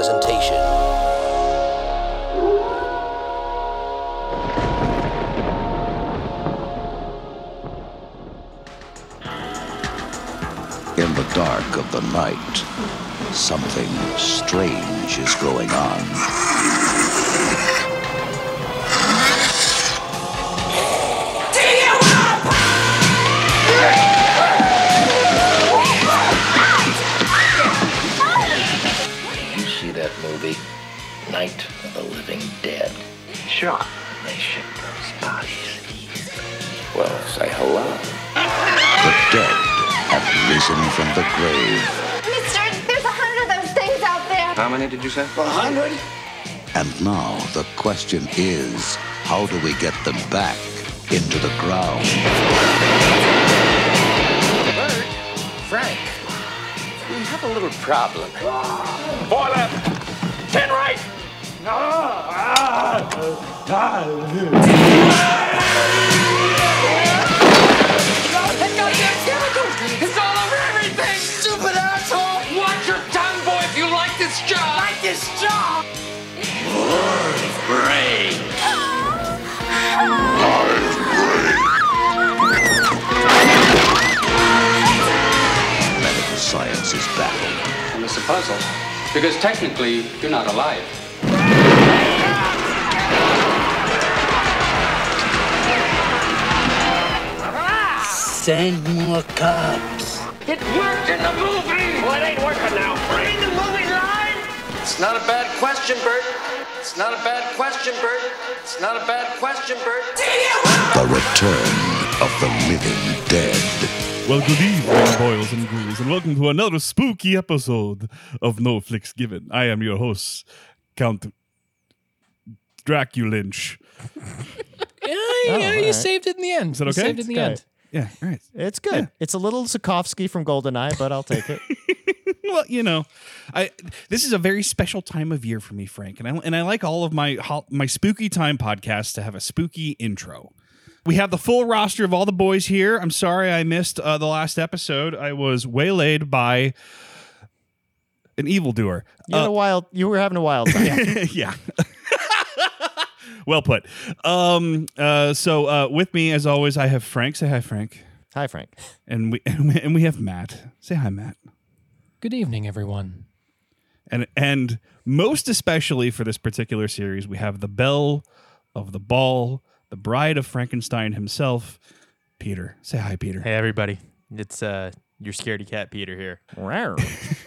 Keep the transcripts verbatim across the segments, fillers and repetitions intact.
presentation. In the dark of the night, something strange is going on. You see that movie, Night of the Living Dead? Sure. They ship those bodies. Well, say hello. The dead have risen from the grave. Mister, there's a hundred of those things out there. How many did you say? A hundred? And now the question is, how do we get them back into the ground? Bert, Frank, we have a little problem. Four left. Ten right. It's all over everything! Stupid asshole! Watch your tongue, boy, if you like this job! Like this job! Medical science is baffled. And it's a puzzle, because technically, you're not alive. Send more cops. It worked in the movie! Well, it ain't working now, Frank. In the movie line! It's not a bad question, Bert. It's not a bad question, Bert. It's not a bad question, Bert. The return of the living dead. Well, good evening, boys and ghouls, and welcome to another spooky episode of No Flicks Given. I am your host, Count Draculynch. Yeah, yeah, you right. saved it in the end. Is that You okay? saved it in the Okay. end. Yeah, all right. It's good. Yeah. It's a little Zukovsky from GoldenEye, but I'll take it. Well, you know, I this is a very special time of year for me, Frank, and I and I like all of my hol- my spooky time podcasts to have a spooky intro. We have the full roster of all the boys here. I'm sorry I missed uh, the last episode. I was waylaid by an evildoer. You had Uh, a wild. You were having a wild time. yeah. Well put. Um, uh, so uh, with me, as always, I have Frank. Say hi, Frank. Hi, Frank. And we and we have Matt. Say hi, Matt. Good evening, everyone. And and most especially for this particular series, we have the belle of the ball, the bride of Frankenstein himself, Peter. Say hi, Peter. Hey everybody, it's uh your scaredy cat Peter here. Rawr.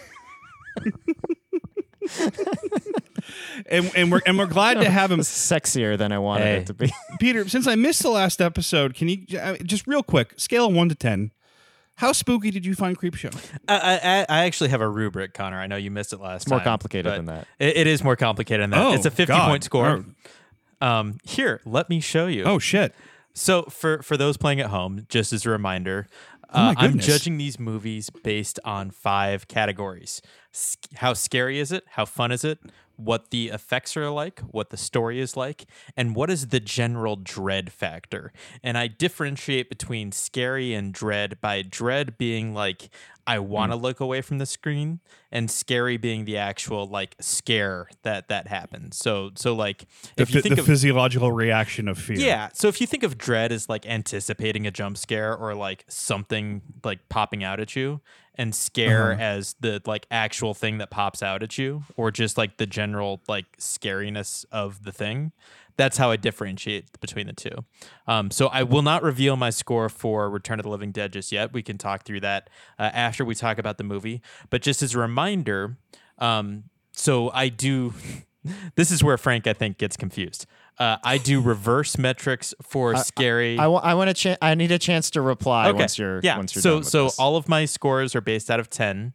And and we're and we're glad to have him. Sexier than I wanted Hey. it to be. Peter, since I missed the last episode, can you uh, just real quick, scale of one to ten, how spooky did you find Creepshow? I, I I actually have a rubric, Connor. I know you missed it last It's more time. complicated but than that. It, it is more complicated than that. Oh, it's a fifty God. point score. Oh. Um, here, let me show you. Oh shit! So for for those playing at home, just as a reminder, Oh, my uh, I'm goodness. judging these movies based on five categories: S- how scary is it? How fun is it? What the effects are like, what the story is like, and what is the general dread factor. And I differentiate between scary and dread by dread being like, I want to Hmm. look away from the screen, and scary being the actual like scare that that happens. So so like The, if you phy- think the of physiological reaction of fear. yeah. So if you think of dread as like anticipating a jump scare or like something like popping out at you, and scare Uh-huh. as the like actual thing that pops out at you, or just like the general like scariness of the thing, that's how I differentiate between the two. Um, so I will not reveal my score for Return of the Living Dead just yet. We can talk through that uh, after we talk about the movie. But just as a reminder, um, so I do. This is where Frank, I think, gets confused. Uh, I do reverse metrics for scary. I, wa- I want a chance. I need a chance to reply Okay. once you're. yeah. Once you're so done with so this. all of my scores are based out of ten,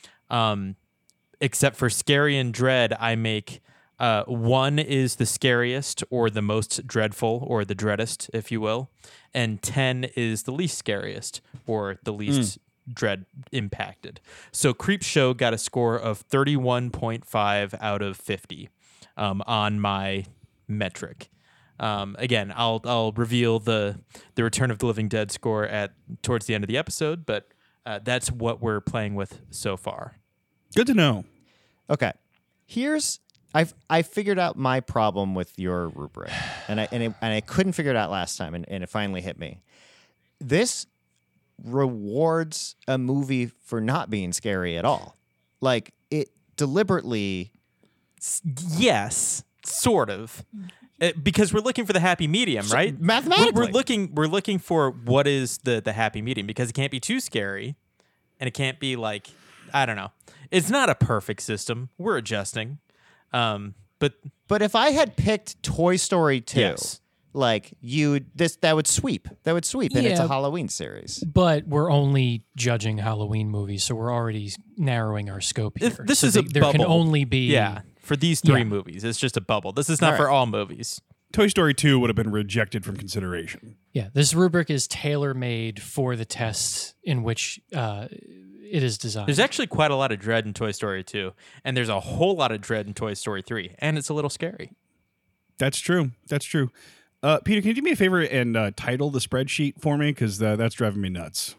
um, except for scary and dread. I make uh, one is the scariest or the most dreadful or the dreadest, if you will, and ten is the least scariest or the least dread impacted. So Creepshow got a score of thirty-one point five out of fifty um, on my metric. Um, again, I'll I'll reveal the the Return of the Living Dead score at towards the end of the episode, but uh, that's what we're playing with so far. Good to know. Okay. Here's I've I figured out my problem with your rubric, and I and, it, and I couldn't figure it out last time, and, and it finally hit me. This rewards a movie for not being scary at all. Like it deliberately. Yes, sort of. Uh, because we're looking for the happy medium, right? So, mathematically. We're, we're looking we're looking for what is the the happy medium, because it can't be too scary and it can't be like, I don't know. It's not a perfect system. We're adjusting. Um, but but if I had picked Toy Story two, yes. like you this that would sweep. That would sweep and it's Yeah. a Halloween series. But we're only judging Halloween movies, so we're already narrowing our scope here. If this So is a they- there can bubble. only be Yeah. For these three Yeah. movies, it's just a bubble. This is not All for right. all movies. Toy Story two would have been rejected from consideration. Yeah, this rubric is tailor-made for the test in which uh, it is designed. There's actually quite a lot of dread in Toy Story two, and there's a whole lot of dread in Toy Story three, and it's a little scary. That's true. That's true. Uh, Peter, can you do me a favor and uh, title the spreadsheet for me? Because uh, that's driving me nuts.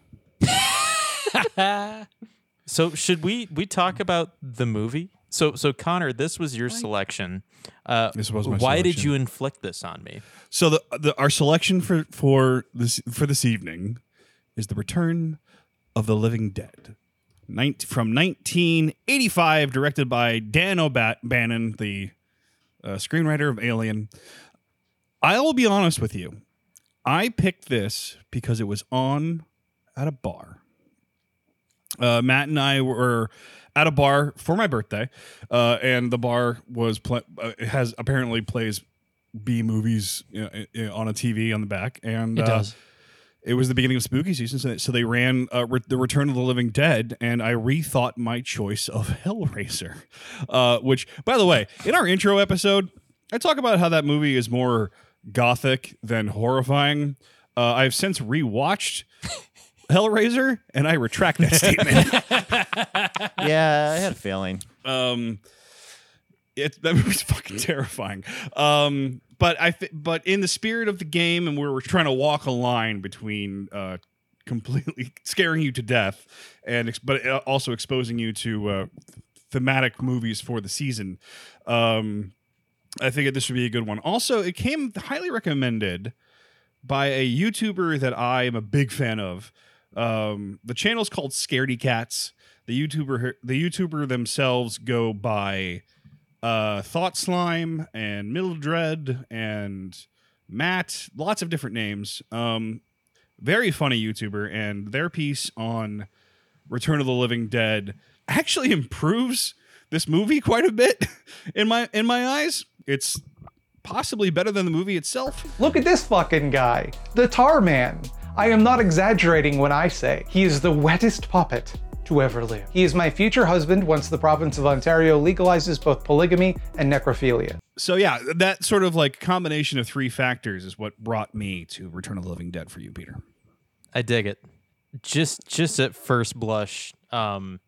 So should we we talk about the movie? So so Connor, this was your selection. Uh, This was my why did selection. you inflict this on me? So the, the our selection for for this for this evening is The Return of the Living Dead, Nin- from nineteen eighty-five, directed by Dan O'Bannon, the uh, screenwriter of Alien. I will be honest with you. I picked this because it was on at a bar. Uh, Matt and I were at a bar for my birthday, uh, and the bar was pl- uh, it has apparently plays B movies, you know, i- i- on a T V on the back, and It uh, does. it was the beginning of spooky season, so they, so they ran uh, re- the Return of the Living Dead, and I rethought my choice of Hellraiser, uh, which, by the way, in our intro episode, I talk about how that movie is more gothic than horrifying. Uh, I've since rewatched Hellraiser, and I retract that statement. Yeah, I had a feeling. Um, it that movie's fucking terrifying. Um, but I th- but in the spirit of the game, and where we're trying to walk a line between uh, completely scaring you to death, and ex- but also exposing you to uh, thematic movies for the season. Um, I think this would be a good one. Also, it came highly recommended by a YouTuber that I am a big fan of. Um, the channel's called Scaredy Cats. The YouTuber, the YouTuber themselves go by uh, Thought Slime and Mildred and Matt, lots of different names. Um, very funny YouTuber, and their piece on Return of the Living Dead actually improves this movie quite a bit in my in my eyes. It's possibly better than the movie itself. Look at this fucking guy, the Tar Man. I am not exaggerating when I say he is the wettest puppet to ever live. He is my future husband once the province of Ontario legalizes both polygamy and necrophilia. So yeah, that sort of like combination of three factors is what brought me to Return of the Living Dead for you, Peter. I dig it. Just just at first blush, um,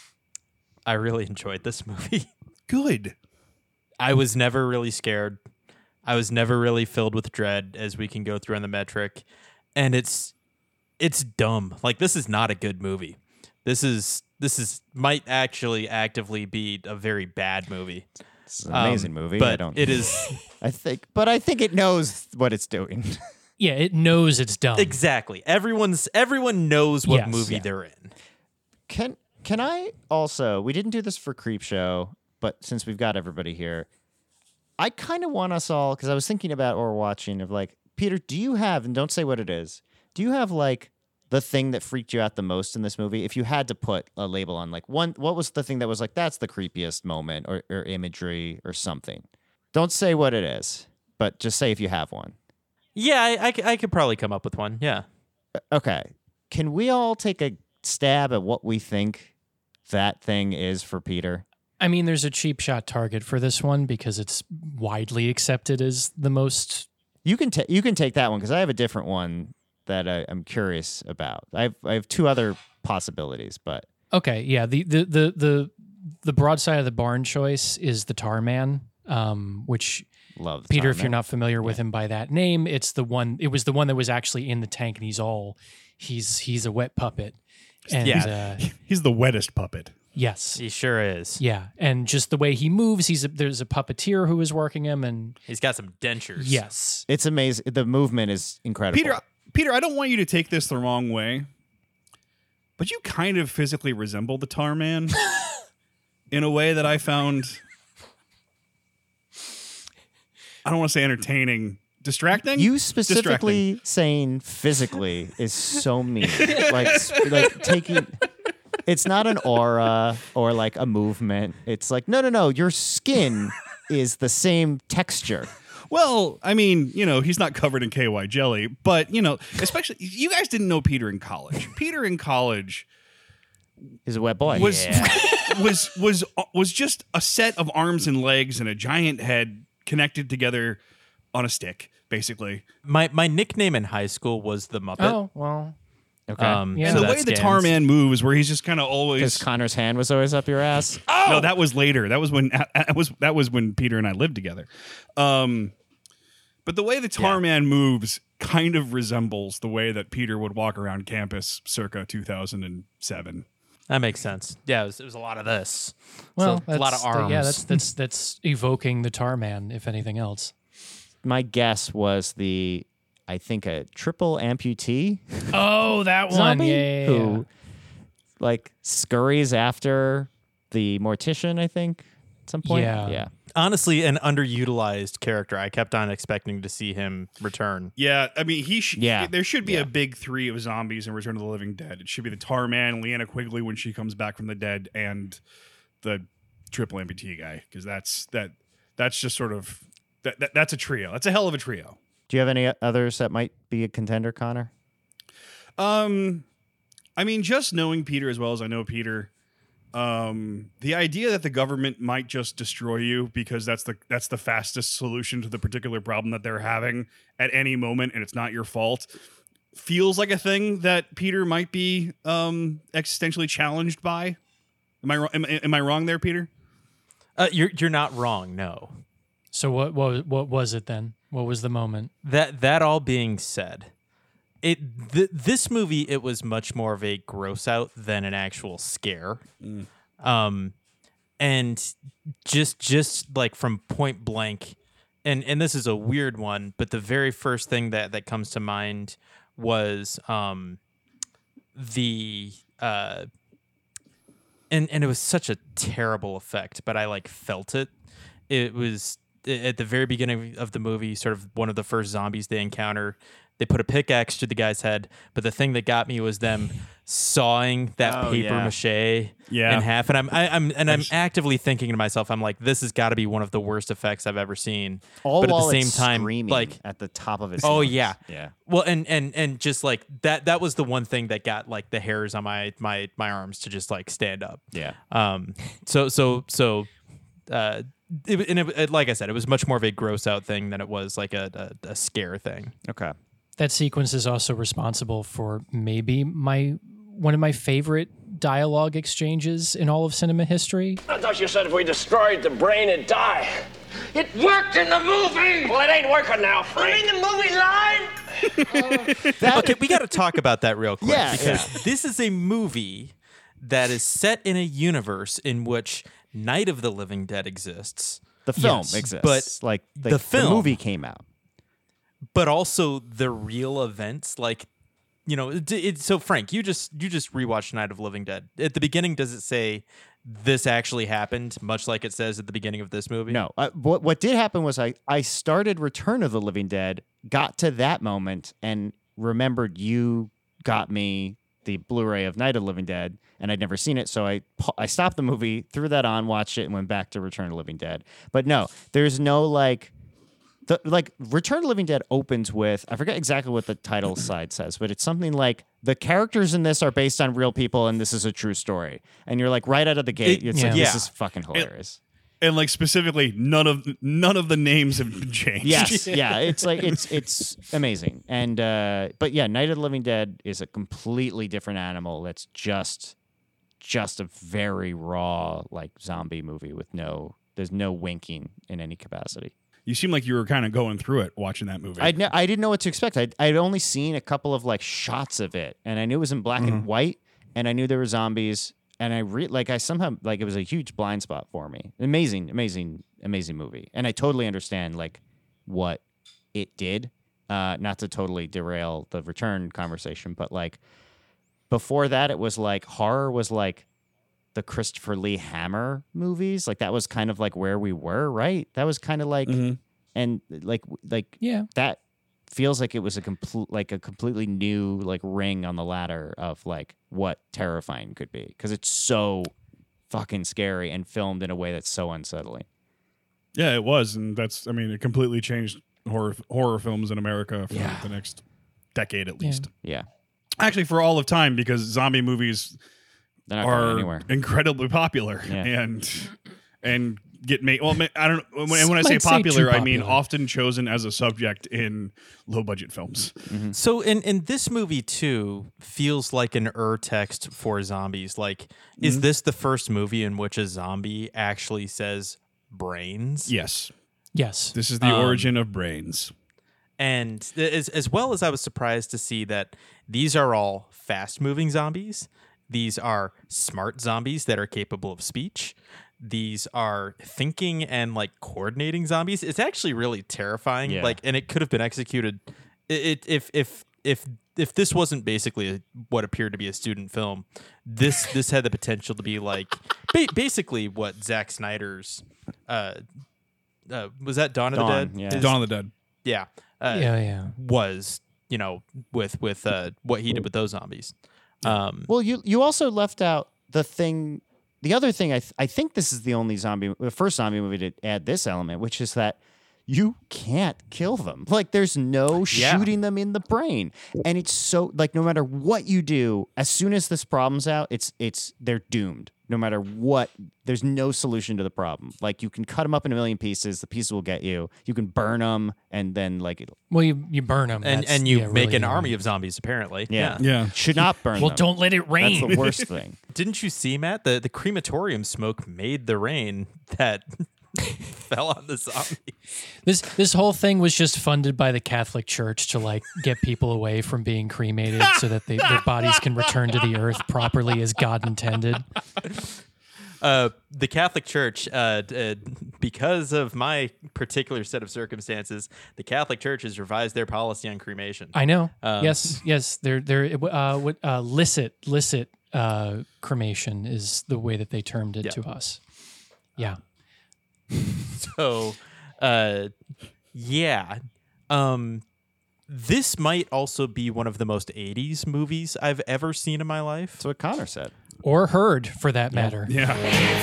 I really enjoyed this movie. Good. I was never really scared. I was never really filled with dread, as we can go through on the metric. And it's it's dumb. Like, this is not a good movie. This is this is might actually actively be a very bad movie. It's an amazing Um, movie. But I don't. it is I think, but I think it knows what it's doing. Yeah, it knows it's dumb. exactly. Everyone's everyone knows what Yes, movie yeah. they're in. Can can I also? We didn't do this for Creep Show, but since we've got everybody here, I kind of want us all, because I was thinking about or watching of like, Peter, do you have, and don't say what it is, do you have like the thing that freaked you out the most in this movie? If you had to put a label on like one, what was the thing that was like, that's the creepiest moment or, or imagery or something? Don't say what it is, but just say if you have one. Yeah, I, I, c- I could probably come up with one. Yeah. Okay. Can we all take a stab at what we think that thing is for Peter? I mean, there's a cheap shot target for this one because it's widely accepted as the most. You can ta- you can take that one because I have a different one that I, I'm curious about. I have I have two other possibilities, but Okay, yeah. The the the the, the broadside of the barn choice is the Tar Man, um, which love the Peter. Tar If you're Man. not familiar with him by that name, it's the one. It was the one that was actually in the tank, and he's all he's he's a wet puppet. And Yeah. uh, He's the wettest puppet. Yes. He sure is. Yeah, and just the way he moves, he's a, there's a puppeteer who is working him, and He's got some dentures. yes, It's amazing. The movement is incredible. Peter, Peter, I don't want you to take this the wrong way, but you kind of physically resemble the Tar Man in a way that I found, I don't want to say entertaining, distracting. You specifically saying physically is so mean. like, sp- like taking. It's not an aura or like a movement. It's like no, no, no. Your skin is the same texture. Well, I mean, you know, he's not covered in K Y jelly, but you know, especially you guys didn't know Peter in college. Peter in college He's a wet boy. was was was was just a set of arms and legs and a giant head connected together on a stick, basically. My my nickname in high school was the Muppet. oh well, Okay. Um, Yeah. And so the that way the scans. Tar Man moves, where he's just kind of Because always. Connor's hand was always up your ass. No, that was later. That was when that was that was when Peter and I lived together. Um, but the way the Tar Yeah. Man moves kind of resembles the way that Peter would walk around campus circa two thousand seven. That makes sense. Yeah, it was, it was a lot of this. well, So, a lot of that's- arms. Yeah, that's that's that's evoking the Tar Man, if anything else. My guess was the, I think a triple amputee Oh, that one, zombie yeah, yeah, yeah. who like scurries after the mortician. I think at some point. Yeah. Yeah. Honestly, an underutilized character. I kept on expecting to see him return. Yeah, I mean, he sh- Yeah. there should be Yeah. a big three of zombies in Return of the Living Dead. It should be the Tar Man, Leanna Quigley when she comes back from the dead, and the triple amputee guy, because that's that that's just sort of that, that that's a trio. That's a hell of a trio. Do you have any others that might be a contender, Connor? Um, I mean, just knowing Peter as well as I know Peter, um, the idea that the government might just destroy you because that's the that's the fastest solution to the particular problem that they're having at any moment, and it's not your fault, feels like a thing that Peter might be um, existentially challenged by. Am I wrong? Am, am I wrong there, Peter? Uh, you're you're not wrong. No. So what what what was it then? What was the moment? That that all being said, it th- this movie it was much more of a gross out than an actual scare. Um, and just just like from point blank, and and this is a weird one, but the very first thing that that comes to mind was um the uh and and it was such a terrible effect, but I like felt it. It was at the very beginning of the movie, sort of one of the first zombies they encounter. They put a pickaxe to the guy's head, but the thing that got me was them sawing that Oh, paper yeah. mache Yeah. in half. And I'm I, I'm and I'm actively thinking to myself, I'm like, this has got to be one of the worst effects I've ever seen. All but at while the same it's time, screaming like at the top of its oh lungs. yeah, Yeah. Well, and and and just like that that was the one thing that got like the hairs on my my my arms to just like stand up. Yeah. Um. So so so. Uh. It, and it, it, like I said, it was much more of a gross out thing than it was like a a, a scare thing. Okay. That sequence is also responsible for maybe my one of my favorite dialogue exchanges in all of cinema history. I thought you said if we destroyed the brain, it'd die. It worked in the movie. Well, it ain't working now, Frank. You mean the movie line? Okay, we got to talk about that real quick Yeah, because this is a movie that is set in a universe in which Night of the Living Dead exists, The film Yes, exists, but like the film- movie came out. but also the real events. Like, you know, it, it, so Frank, you just you just rewatched Night of the Living Dead. At the beginning, does it say this actually happened, much like it says at the beginning of this movie? No, uh, what what did happen was I I started Return of the Living Dead, got to that moment, and remembered you got me the Blu-ray of Night of the Living Dead, and I'd never seen it, so I pa- I stopped the movie, threw that on, watched it, and went back to Return of the Living Dead. But no, there's no like. The, like Return of the Living Dead opens with, I forget exactly what the title side says, but it's something like the characters in this are based on real people and this is a true story. And you're like right out of the gate, It- it's like yeah. this is fucking hilarious. And like specifically, none of none of the names have been changed. Yes, yeah, it's like it's it's amazing. And uh but yeah, Night of the Living Dead is a completely different animal that's just just a very raw like zombie movie with no there's no winking in any capacity. You seem like you were kind of going through it watching that movie. I'd ne- I didn't know what to expect. I'd, I'd only seen a couple of like shots of it, and I knew it was in black and white, and I knew there were zombies. and I re- like I somehow like it was a huge blind spot for me. Amazing, amazing, amazing movie, and I totally understand like what it did. Uh, not to totally derail the Return conversation, but like before that, it was like horror was like the Christopher Lee Hammer movies. Like that was kind of like where we were, right? That was kind of like, Mm-hmm. and like like Yeah. that feels like it was a complete like a completely new like ring on the ladder of like what terrifying could be because it's so fucking scary and filmed in a way that's so unsettling. Yeah, it was, and that's I mean, it completely changed horror horror films in America for Yeah. the next decade at Yeah. least. Yeah, Actually, for all of time, because zombie movies they're not going are anywhere. incredibly popular Yeah. and and get made. Well, I don't. When, when I Might say say popular, too I mean popular. often chosen as a subject in low budget films. So in, in this movie too feels like an ur text for zombies. Like, is this the first movie in which a zombie actually says brains? Yes, Yes. this is the Um, origin of brains. And as, as well as I was surprised to see that these are all fast moving zombies. These are smart zombies that are capable of speech. These are thinking and like coordinating zombies. It's actually really terrifying. Yeah. Like, and it could have been executed. It, it if if if if this wasn't basically a, what appeared to be a student film, this this had the potential to be like ba- basically what Zack Snyder's. Uh, uh, was that Dawn of Dawn, the Dead? yeah. His- Dawn of the Dead. yeah. Uh, yeah, yeah. was you know with with uh, what he did with those zombies. Um, Well, you you also left out the thing. The other thing, I th- I think this is the only zombie, the first zombie movie to add this element, which is that you can't kill them. Like there's no Yeah. shooting them in the brain, and it's so like no matter what you do, as soon as this problem's out, it's it's they're doomed. No matter what, there's no solution to the problem. Like you can cut them up in a million pieces, the pieces will get you. You can burn them, and then like it'll, Well, you you burn them, and and you make an army of zombies. Apparently, yeah, Yeah. should not burn Well, them. don't let it rain. That's the worst thing. Didn't you see, Matt? The the crematorium smoke made the rain that fell on the zombie. This this whole thing was just funded by the Catholic Church to like get people away from being cremated so that they, their bodies can return to the earth properly as God intended. Uh, the Catholic Church, uh, d- uh, because of my particular set of circumstances, the Catholic Church has revised their policy on cremation. I know. Um, yes, yes. They're they're uh, what uh, licit licit uh, cremation is the way that they termed it Yeah. to us. Yeah. So, uh, yeah. Um, this might also be one of the most eighties movies I've ever seen in my life. That's what Connor said. Or heard, for that matter. Yeah.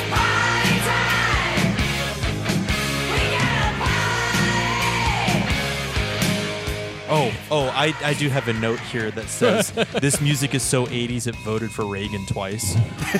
Oh, oh, I, I do have a note here that says this music is so eighties it voted for Reagan twice.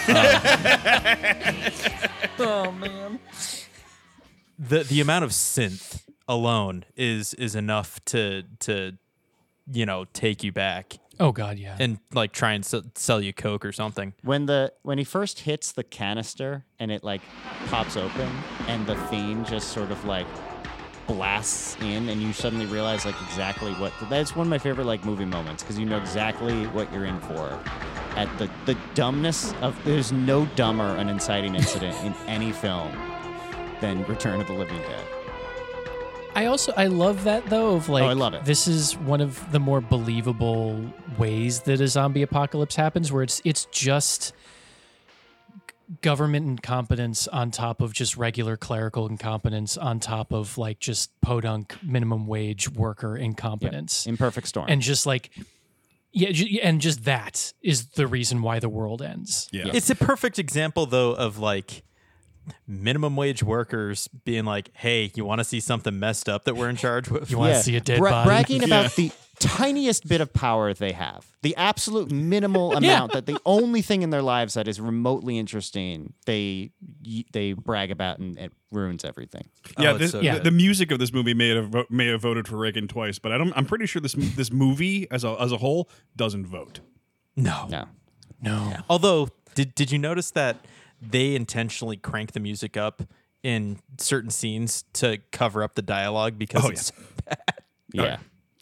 Oh man. the the amount of synth alone is is enough to to you know take you back Oh god, yeah. and like try and s- sell you coke or something. When the when he first hits the canister and it like pops open and the theme just sort of like blasts in and you suddenly realize like exactly what that's one of my favorite like movie moments because you know exactly what you're in for. At the the dumbness of there's no dumber an inciting incident in any film than Return of the Living Dead. I also I love that though of like I love it. This is one of the more believable ways that a zombie apocalypse happens where it's it's just government incompetence on top of just regular clerical incompetence on top of like just podunk minimum wage worker incompetence. Imperfect storm. And just like yeah, ju- and just that is the reason why the world ends. Yeah. It's a perfect example though of like minimum wage workers being like, "Hey, you want to see something messed up that we're in charge with? You want to see a dead Bra- body? bragging about the tiniest bit of power they have, the absolute minimal amount that the only thing in their lives that is remotely interesting, they they brag about and it ruins everything. Yeah, Oh, it's this, so the, good. the music of this movie may have vo- may have voted for Reagan twice, but I don't. I'm pretty sure this this movie as a as a whole doesn't vote. No, No. No. Although, did did you notice that they intentionally crank the music up in certain scenes to cover up the dialogue because Oh, it's Yeah.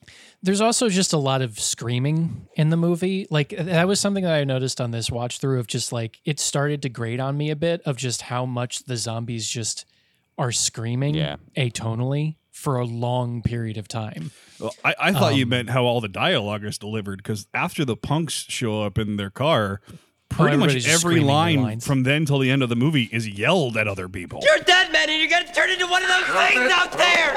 There's also just a lot of screaming in the movie. Like that was something that I noticed on this watch through of just like it started to grate on me a bit of just how much the zombies just are screaming Yeah. atonally for a long period of time. Well, I, I thought Um, you meant how all the dialogue is delivered because after the punks show up in their car, pretty much everybody's just every screaming their line lines. from then till the end of the movie is yelled at other people. You're dead, man, and you're gonna turn into one of those things out there!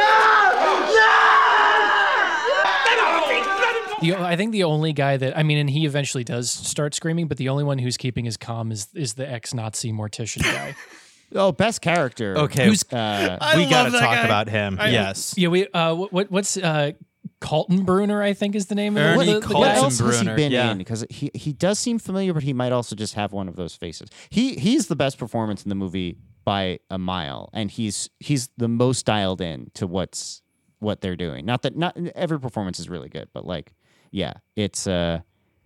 The, I think the only guy that I mean, and he eventually does start screaming, but the only one who's keeping his calm is is the ex-Nazi mortician guy. Oh, best character. Okay, Who's- Uh, I we love gotta that talk guy. about him. I- yes. yeah, we uh, what what's uh, Kaltenbrunner? I think is the name of Ernie the, the, the what guy. else has he Kaltenbrunner, been yeah. in? Because he he does seem familiar, but he might also just have one of those faces. He he's the best performance in the movie by a mile, and he's he's the most dialed in to what's what they're doing. Not that not every performance is really good, but like yeah, it's uh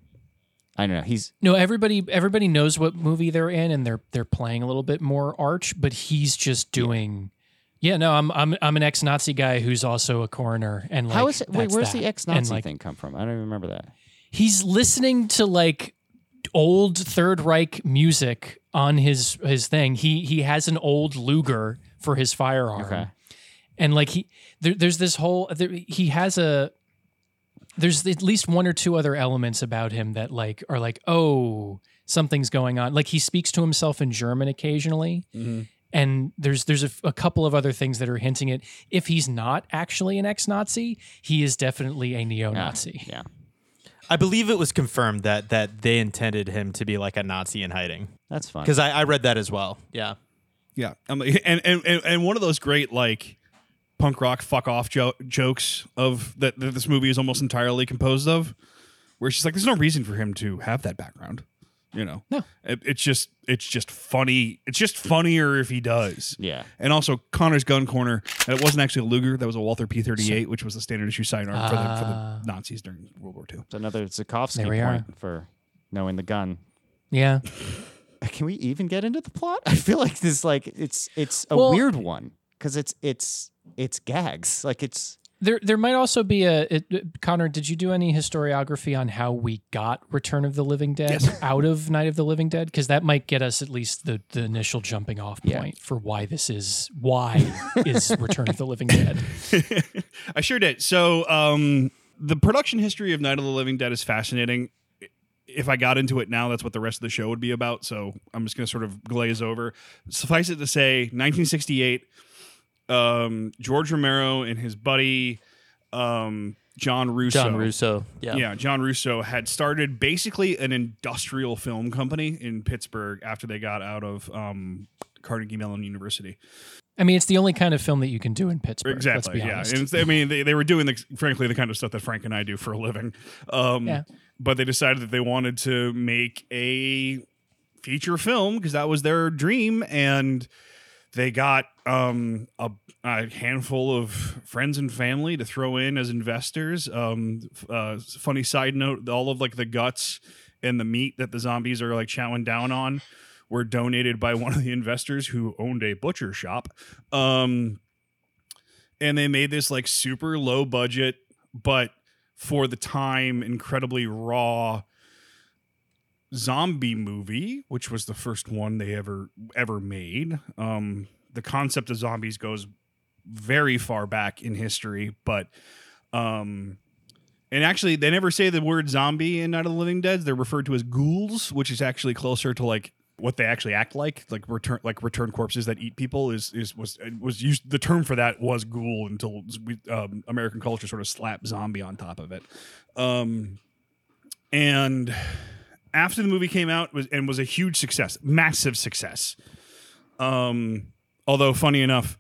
I don't know. He's No, everybody everybody knows what movie they're in, and they're they're playing a little bit more arch, but he's just doing. Yeah, no, I'm I'm I'm an ex-Nazi guy who's also a coroner, and like how is it? Wait, that's where's that. the And, ex-Nazi like, thing come from? I don't even remember that. He's listening to like old Third Reich music on his his thing. He he has an old Luger for his firearm, Okay. and like he there, there's this whole there, he has a. There's at least one or two other elements about him that like are like, oh, something's going on. Like he speaks to himself in German occasionally. And there's there's a, a couple of other things that are hinting at if he's not actually an ex-Nazi, he is definitely a neo-Nazi. Yeah. I believe it was confirmed that that they intended him to be like a Nazi in hiding. That's fine. Because I, I read that as well. Yeah. Yeah, um, and, and and and one of those great like punk rock fuck off jo- jokes of that, that this movie is almost entirely composed of, where she's like, "There's no reason for him to have that background." You know, no, it, it's just it's just funny. It's just funnier if he does. Yeah. And also Connor's gun corner. It wasn't actually a Luger. That was a Walther P thirty-eight, which was the standard issue sidearm for the for Ah. the Nazis during World War Two. It's another Zukovsky There we point are. for knowing the gun. Yeah. Can we even get into the plot? I feel like this like it's it's a Well- weird one because it's it's it's gags. Like it's There there might also be a it, Connor, did you do any historiography on how we got Return of the Living Dead Yes. out of Night of the Living Dead? Because that might get us at least the, the initial jumping off Yeah. point for why this is why is Return of the Living Dead. I sure did. So, um, the production history of Night of the Living Dead is fascinating. If I got into it now, that's what the rest of the show would be about. So I'm just going to sort of glaze over. Suffice it to say, nineteen sixty-eight, um, George Romero and his buddy um, John Russo. John Russo. Yeah. Yeah, John Russo had started basically an industrial film company in Pittsburgh after they got out of um, Carnegie Mellon University. I mean, it's the only kind of film that you can do in Pittsburgh. Exactly. Let's be Yeah. honest. And it's- I mean, they, they were doing, the, frankly, the kind of stuff that Frank and I do for a living. Um, Yeah. But they decided that they wanted to make a feature film because that was their dream. And they got um, a, a handful of friends and family to throw in as investors. Um, uh, funny side note, all of like the guts and the meat that the zombies are like chowing down on were donated by one of the investors who owned a butcher shop. Um, and they made this like super low budget, but for the time, incredibly raw zombie movie, which was the first one they ever ever made. Um, the concept of zombies goes very far back in history, but um, and actually they never say the word zombie in Night of the Living Dead. They're referred to as ghouls, which is actually closer to like what they actually act like, like return like return corpses that eat people. Is is was was used. The term for that was ghoul until we, um, American culture sort of slapped zombie on top of it. Um, and after the movie came out was and was a huge success, massive success. Um, although funny enough,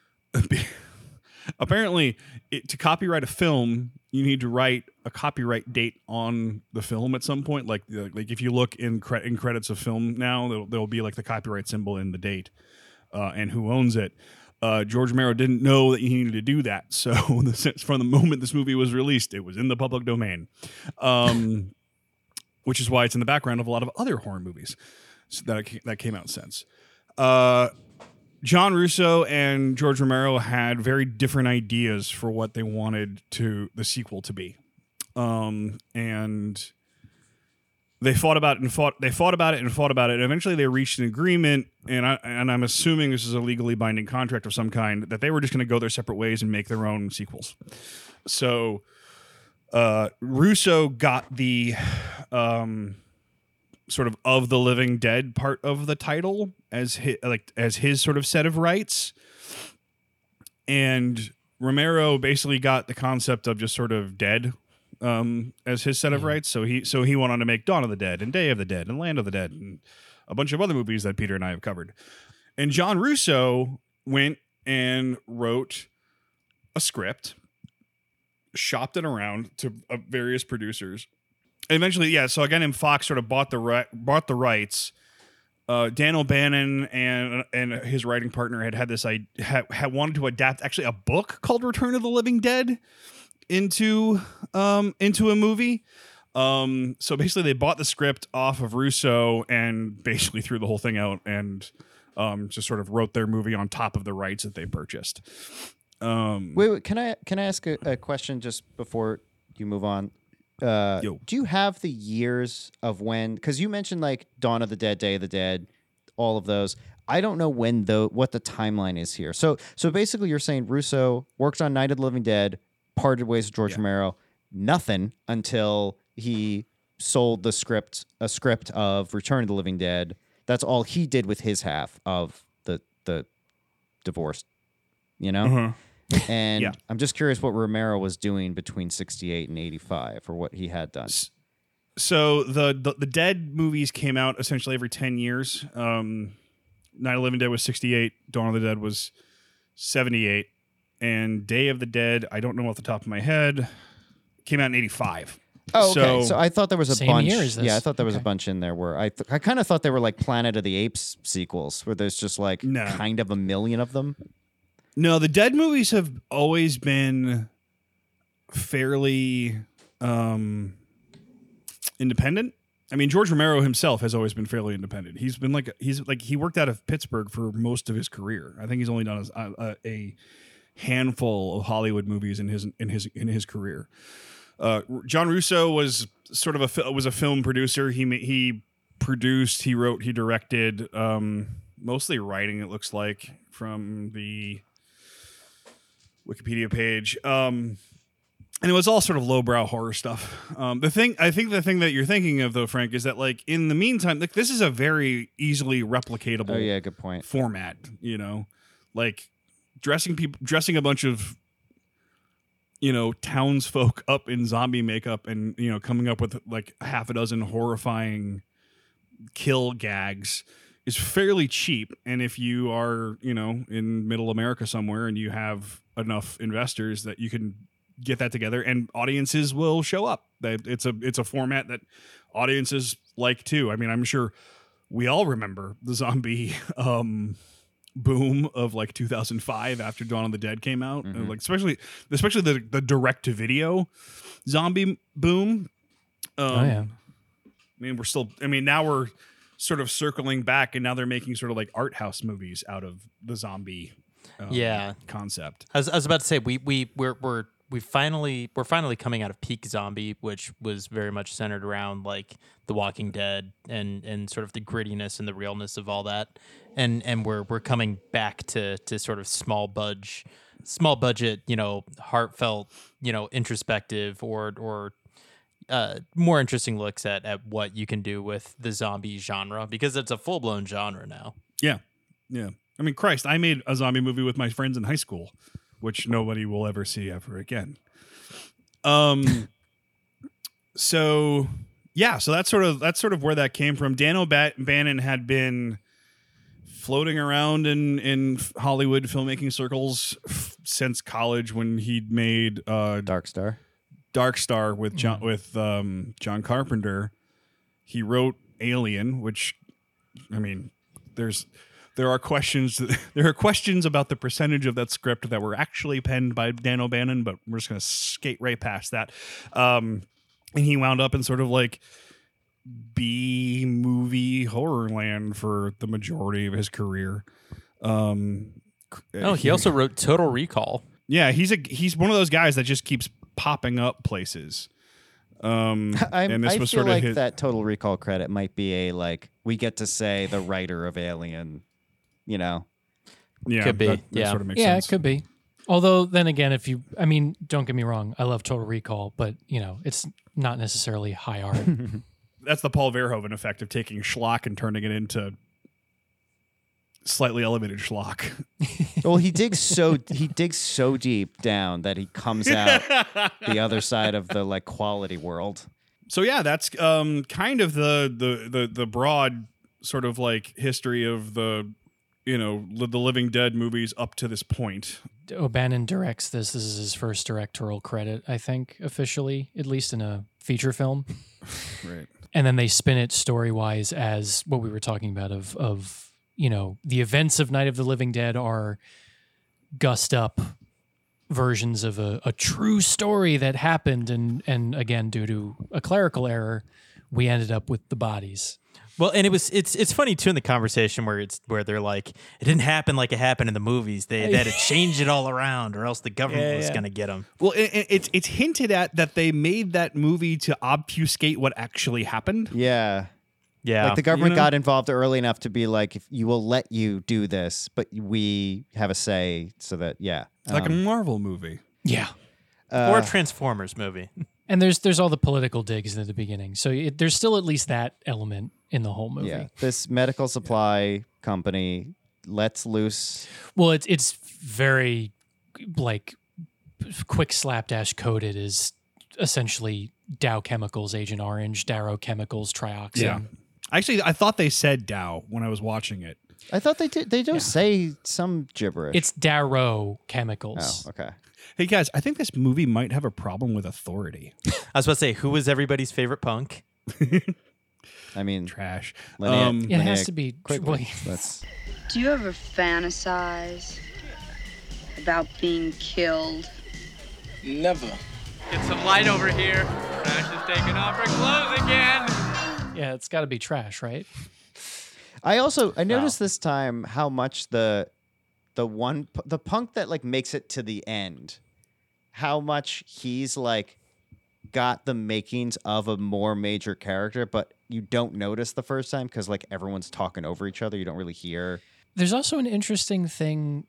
apparently it, to copyright a film, you need to write a copyright date on the film at some point. Like, like if you look in, cre- in credits of film now, there'll, there'll be like the copyright symbol in the date uh, and who owns it. Uh, George Romero didn't know that you needed to do that. So from the moment this movie was released, it was in the public domain, um, which is why it's in the background of a lot of other horror movies so that, that came out since. Uh, John Russo and George Romero had very different ideas for what they wanted to the sequel to be. um, and they fought about it and fought. They fought about it and fought about it. And eventually, they reached an agreement, and I and I'm assuming this is a legally binding contract of some kind that they were just going to go their separate ways and make their own sequels. So, uh, Russo got the um, sort of of the Living Dead part of the title as his, like as his sort of set of rights, and Romero basically got the concept of just sort of Dead um, as his set of rights. So he so he went on to make Dawn of the Dead and Day of the Dead and Land of the Dead and a bunch of other movies that Peter and I have covered. And John Russo went and wrote a script, shopped it around to uh, various producers. And eventually, yeah. So again, and Fox sort of bought the ri- bought the rights. Uh, Dan O'Bannon and and his writing partner had had this I had, had wanted to adapt actually a book called Return of the Living Dead into um into a movie. Um, so basically, they bought the script off of Russo and basically threw the whole thing out and um just sort of wrote their movie on top of the rights that they purchased. Um, wait, wait, can I can I ask a, a question just before you move on? Uh, Yo. Do you have the years of when? Because you mentioned like Dawn of the Dead, Day of the Dead, all of those. I don't know when the what the timeline is here. So so basically, you're saying Russo worked on Night of the Living Dead, parted ways with George Yeah. Romero, nothing until he sold the script a script of Return of the Living Dead. That's all he did with his half of the the divorce. You know. uh-huh. And Yeah. I'm just curious what Romero was doing between sixty-eight and eighty-five, or what he had done. So the, the the Dead movies came out essentially every ten years. Um, Night of the Living Dead was sixty-eight. Dawn of the Dead was seventy-eight. And Day of the Dead, I don't know off the top of my head, came out in eighty-five. Oh, okay. So, So I thought there was a Same bunch. year as this. Yeah, I thought there was Okay. a bunch in there where I th- I kind of thought they were like Planet of the Apes sequels, where there's just like No. kind of a million of them. no, the Dead movies have always been fairly um, independent. I mean, George Romero himself has always been fairly independent. He's been like he's like he worked out of Pittsburgh for most of his career. I think he's only done a, a, a handful of Hollywood movies in his in his in his career. Uh, John Russo was sort of a fi- was a film producer. He ma- he produced, he wrote, he directed, um, mostly writing. It looks like from the Wikipedia page. Um, and it was all sort of lowbrow horror stuff. Um, the thing, I think the thing that you're thinking of though, Frank, is that like in the meantime, like this is a very easily replicatable Oh yeah, good point. format, you know, like dressing people, dressing a bunch of, you know, townsfolk up in zombie makeup and, you know, coming up with like half a dozen horrifying kill gags is fairly cheap. And if you are, you know, in middle America somewhere and you have enough investors that you can get that together and audiences will show up. That it's a, it's a format that audiences like too. I mean, I'm sure we all remember the zombie, um, boom of like two thousand five after Dawn of the Dead came out. Mm-hmm. Uh, like especially, especially the, the direct to video zombie boom. Um, Oh, yeah. I mean, we're still, I mean, now we're sort of circling back and now they're making sort of like art house movies out of the zombie um, Yeah. concept. I was, I was about to say we we we're we're we finally we're finally coming out of peak zombie, which was very much centered around like The Walking Dead and and sort of the grittiness and the realness of all that, and and we're we're coming back to to sort of small budge, small budget, you know, heartfelt, you know, introspective or or uh, more interesting looks at at what you can do with the zombie genre, because it's a full blown genre now. Yeah. Yeah. I mean, Christ, I made a zombie movie with my friends in high school, which nobody will ever see ever again. Um, so yeah, so that's sort of, that's sort of where that came from. Dan O'Bannon had been floating around in, in Hollywood filmmaking circles f- since college when he'd made, uh, Dark Star. Dark Star with John, with, um, John Carpenter. He wrote Alien, which, I mean, there's, There are questions. There are questions about the percentage of that script that were actually penned by Dan O'Bannon, but we're just going to skate right past that. Um, and he wound up in sort of like B movie horror land for the majority of his career. Um, Oh, he also wrote Total Recall. yeah, he's a he's one of those guys that just keeps popping up places. Um, I'm, and this I was feel sort of like his, that Total Recall credit might be a like we get to say the writer of Alien, you know. yeah, Could be, that, that yeah. sort of makes Yeah, sense. it could be. Although then again, if you, I mean, don't get me wrong, I love Total Recall, but you know, it's not necessarily high art. That's the Paul Verhoeven effect of taking schlock and turning it into slightly elevated schlock. Well, he digs so he digs so deep down that he comes out the other side of the like quality world. So yeah, that's um, kind of the, the the the broad sort of like history of the you know li- the Living Dead movies up to this point. O'Bannon directs this. This is his first directorial credit, I think, officially, at least in a feature film. Right. And then they spin it story wise as what we were talking about of of you know the events of Night of the Living Dead are gussed up versions of a, a true story that happened, and and again due to a clerical error, we ended up with the bodies. Well, and it was it's it's funny too in the conversation where it's where they're like, it didn't happen like it happened in the movies. They they had to change it all around, or else the government Yeah, was yeah. going to get them. Well, it, it- it's it's hinted at that they made that movie to obfuscate what actually happened. Yeah. Yeah, Like the government You know? got involved early enough to be like, if you will let you do this, but we have a say so that, yeah. It's like a Um, Marvel movie. Yeah. uh, or a Transformers movie. And there's there's all the political digs at the beginning, so it, there's still at least that element in the whole movie. yeah. This medical supply company lets loose. Well, it's it's very like quick slapdash coded is essentially Dow Chemicals, Agent Orange, Darrow Chemicals, Trioxin. Yeah. Actually, I thought they said Dow when I was watching it. I thought they did. They do say some gibberish. It's Darrow Chemicals. Oh, okay. Hey guys, I think this movie might have a problem with authority. I was about to say, who was everybody's favorite punk? I mean, Trash. Linnea- Um, It has Linnea, to be quickly. well, Let's. Do you ever fantasize about being killed? Never. Get some light over here. Trash is taking off her clothes again. yeah, it's got to be trash, right? I also I noticed this time how much the the one p- the punk that like makes it to the end, how much he's like got the makings of a more major character, but you don't notice the first time because like everyone's talking over each other. You don't really hear. There's also an interesting thing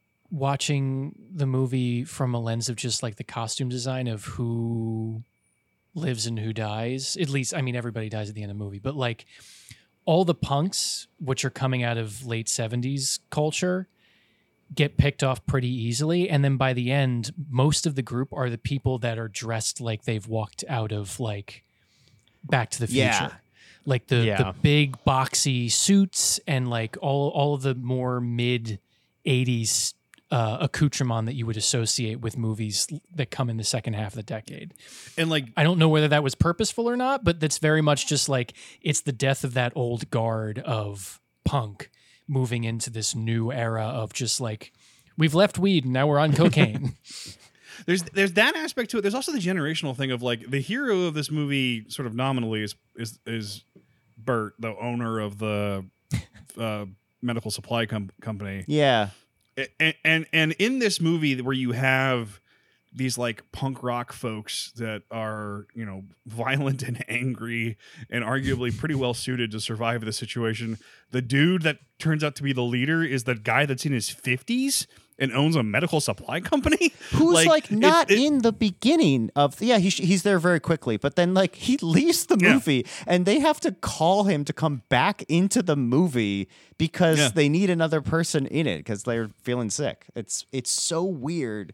watching the movie from a lens of just like the costume design of who lives and who dies. At least, I mean, everybody dies at the end of the movie, but like all the punks, which are coming out of late seventies culture, get picked off pretty easily. And then by the end, most of the group are the people that are dressed like they've walked out of like Back to the Future. Yeah. Like the, Yeah. the big boxy suits and like all all of the more mid eighties uh, accoutrement that you would associate with movies that come in the second half of the decade. and like I don't know whether that was purposeful or not, but that's very much just like it's the death of that old guard of punk moving into this new era of just like we've left weed and now we're on cocaine. there's there's that aspect to it. There's also the generational thing of like the hero of this movie, sort of nominally, is is is Bert, the owner of the uh, medical supply com- company. Yeah. and, and and in this movie where you have these like punk rock folks that are, you know, violent and angry and arguably pretty well suited to survive the situation, the dude that turns out to be the leader is the guy that's in his fifties and owns a medical supply company Who's like, it- not it- in the beginning of yeah he sh- he's there very quickly, but then like he leaves the Yeah. movie and they have to call him to come back into the movie because Yeah. they need another person in it because they're feeling sick. It's it's so weird.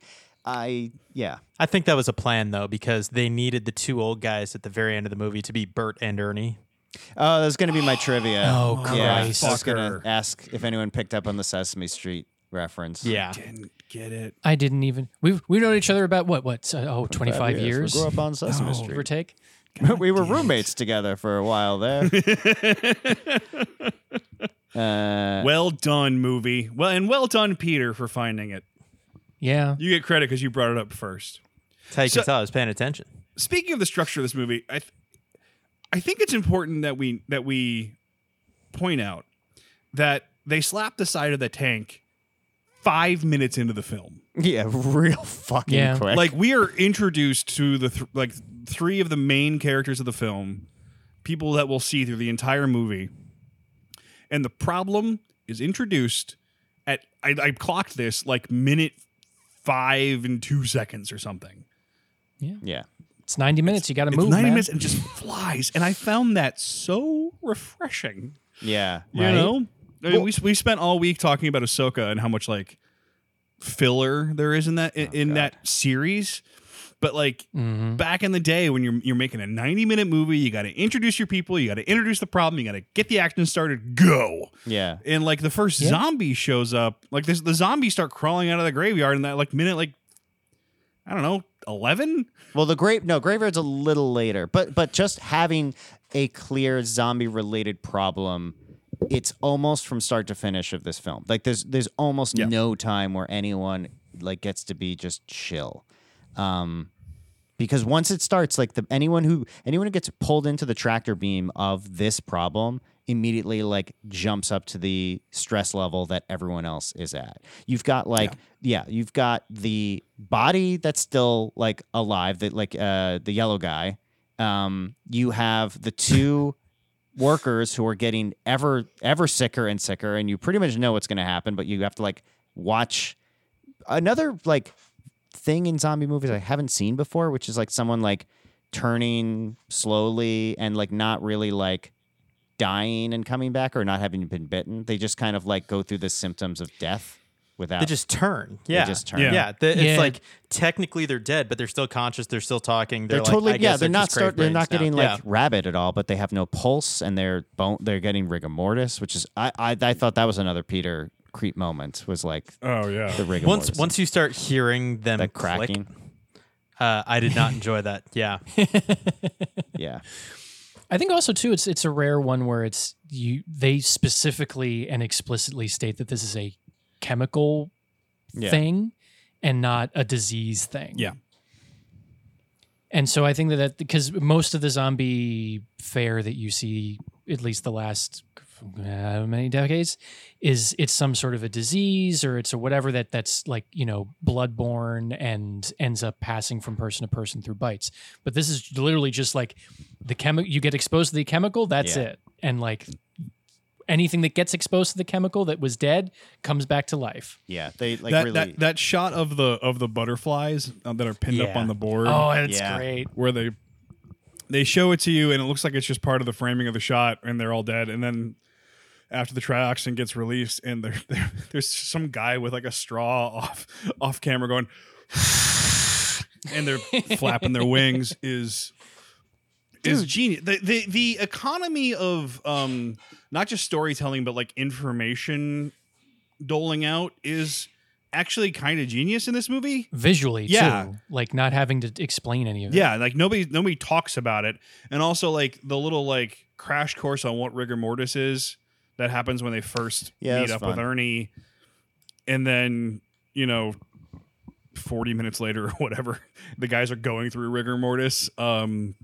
I yeah. I think that was a plan though, because they needed the two old guys at the very end of the movie to be Bert and Ernie. Oh, that's gonna be my trivia. Oh, yeah. Christ. I was gonna Fucker. ask if anyone picked up on the Sesame Street reference. Yeah. didn't get it. I didn't even we've we've known each other about what what uh, oh twenty-five years, We grew up on Sesame give or Street. take. We were roommates together for a while there. uh, Well done, movie. Well, and well done, Peter, for finding it. Yeah. You get credit because you brought it up first. That's how you So- can tell I was paying attention. Speaking of the structure of this movie, I th- I think it's important that we that we point out that they slapped the side of the tank five minutes into the film. yeah, real fucking Yeah. quick. Like we are introduced to the th- like three of the main characters of the film, people that we'll see through the entire movie. And the problem is introduced at, I, I clocked this, like minute five and two seconds or something. Yeah. Yeah. It's ninety minutes. You got to It's move, ninety man. minutes and it just flies. And I found that so refreshing. Yeah. You know? I mean, well, we, we spent all week talking about Ahsoka and how much, like, filler there is in that in, Oh, in God. that series. But like Mm-hmm. back in the day when you're you're making a ninety minute movie, you got to introduce your people, you got to introduce the problem, you got to get the action started, go. Yeah. And like the first Yeah. zombie shows up, like this, the zombies start crawling out of the graveyard in that like minute, like I don't know, eleven. Well, the grave no graveyard's a little later, but but just having a clear zombie related problem, it's almost from start to finish of this film. Like there's there's almost Yeah. no time where anyone like gets to be just chill. Um, because once it starts, like the anyone who anyone who gets pulled into the tractor beam of this problem immediately like jumps up to the stress level that everyone else is at. You've got like yeah, you've got the body that's still like alive, that like uh the yellow guy. Um, you have the two workers who are getting ever ever sicker and sicker, and you pretty much know what's going to happen, but you have to like watch another like thing in zombie movies I haven't seen before, which is like someone like turning slowly and like not really like dying and coming back or not having been bitten. They just kind of like go through the symptoms of death without. They just turn. They Yeah. just turn. Yeah. Yeah. the- It's Yeah. like technically they're dead, but they're still conscious. They're still talking. They're, They're like, totally I yeah. guess They're not just crave start. They're not brains getting now. like rabid at all, but they have no pulse and they're bone. They're getting rigor mortis, which is I I, I thought that was another Peter creep moment. Was like Oh yeah. the rigor Once mortis. once you start hearing them the click, cracking. uh, I did not enjoy that. Yeah. Yeah. I think also too, it's it's a rare one where it's you. They specifically and explicitly state that this is a chemical Yeah. thing and not a disease thing. Yeah. And so I think that that because most of the zombie fare that you see, at least the last uh, many decades, is it's some sort of a disease or it's a whatever that that's like, you know, bloodborne and ends up passing from person to person through bites. But this is literally just like the chemical, you get exposed to the chemical, that's Yeah. it. And like anything that gets exposed to the chemical that was dead comes back to life. Yeah. They like that, really. that that shot of the of the butterflies uh, that are pinned up Yeah. on the board. Oh, that's Yeah. great. Where they they show it to you and it looks like it's just part of the framing of the shot and they're all dead, and then after the trioxin gets released and there there's some guy with like a straw off off camera going and they're flapping their wings is is genius. The, the the economy of um not just storytelling but like information doling out is actually kind of genius in this movie. Visually Yeah. too, like not having to explain any of it. Yeah, like nobody nobody talks about it, and also like the little like crash course on what rigor mortis is that happens when they first Yeah, meet that's up fun. with Ernie, and then you know, forty minutes later or whatever, the guys are going through rigor mortis. Um,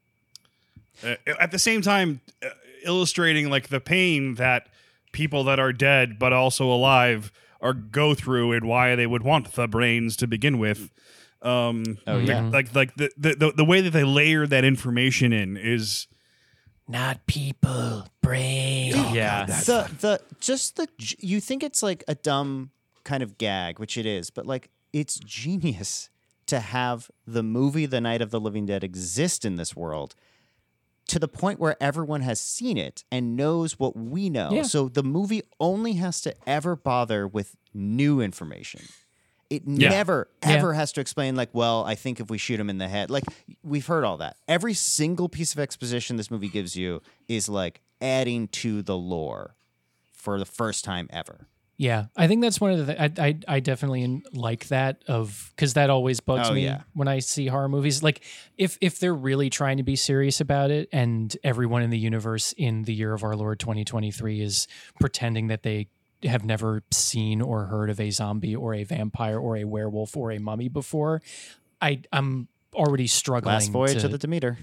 uh, at the same time, uh, illustrating like the pain that people that are dead but also alive are go through and why they would want the brains to begin with. Um, Oh, yeah. like like the, the the the way that they layer that information in is Not people, brain. Yeah. the the just the g- you think it's like a dumb kind of gag, which it is, but like it's genius to have the movie The Night of the Living Dead exist in this world to the point where everyone has seen it and knows what we know. Yeah. So the movie only has to ever bother with new information. It Yeah. never, Yeah. ever has to explain, like, well, I think if we shoot him in the head, like, we've heard all that. Every single piece of exposition this movie gives you is, like, adding to the lore for the first time ever. Yeah, I think that's one of the. I I, I definitely in- like that of because that always bugs Oh, me yeah. when I see horror movies. Like if if they're really trying to be serious about it, and everyone in the universe in the year of our Lord twenty twenty-three is pretending that they have never seen or heard of a zombie or a vampire or a werewolf or a mummy before, I I'm already struggling. Last Voyage to, of the Demeter.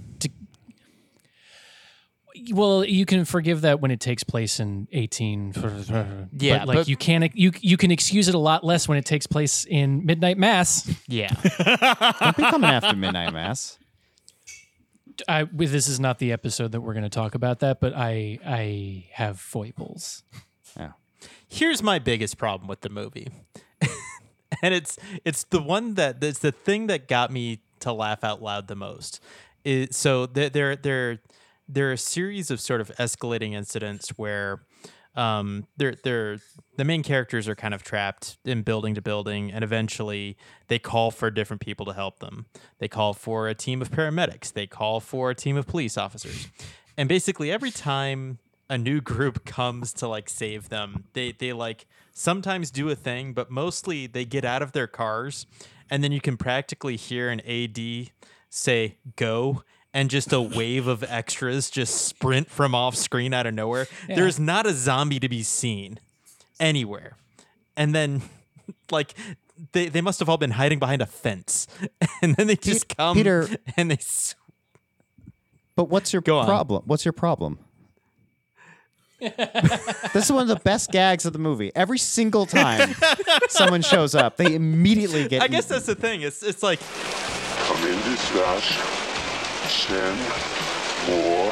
Well, you can forgive that when it takes place in eighteen. Yeah, but like but- you can't you you can excuse it a lot less when it takes place in Midnight Mass. Yeah. Don't be coming after Midnight Mass. I, this is not the episode that we're going to talk about that, but I I have foibles. Yeah. Here's my biggest problem with the movie. And it's it's the one that it's the thing that got me to laugh out loud the most. Is so there there there there are a series of sort of escalating incidents where um they're they're the main characters are kind of trapped in building to building, and eventually they call for different people to help them. They call for a team of paramedics, they call for a team of police officers. And basically every time a new group comes to like save them, they they like sometimes do a thing, but mostly they get out of their cars, and then you can practically hear an A D say go, and just a wave of extras just sprint from off screen out of nowhere. Yeah. There's not a zombie to be seen anywhere. And then like they, they must have all been hiding behind a fence. And then they just Pe- come Peter, and they s- But what's your Go on. problem? What's your problem? This is one of the best gags of the movie. Every single time someone shows up, they immediately get I guess eaten. that's the thing. It's it's like I'm in dispatch. Send more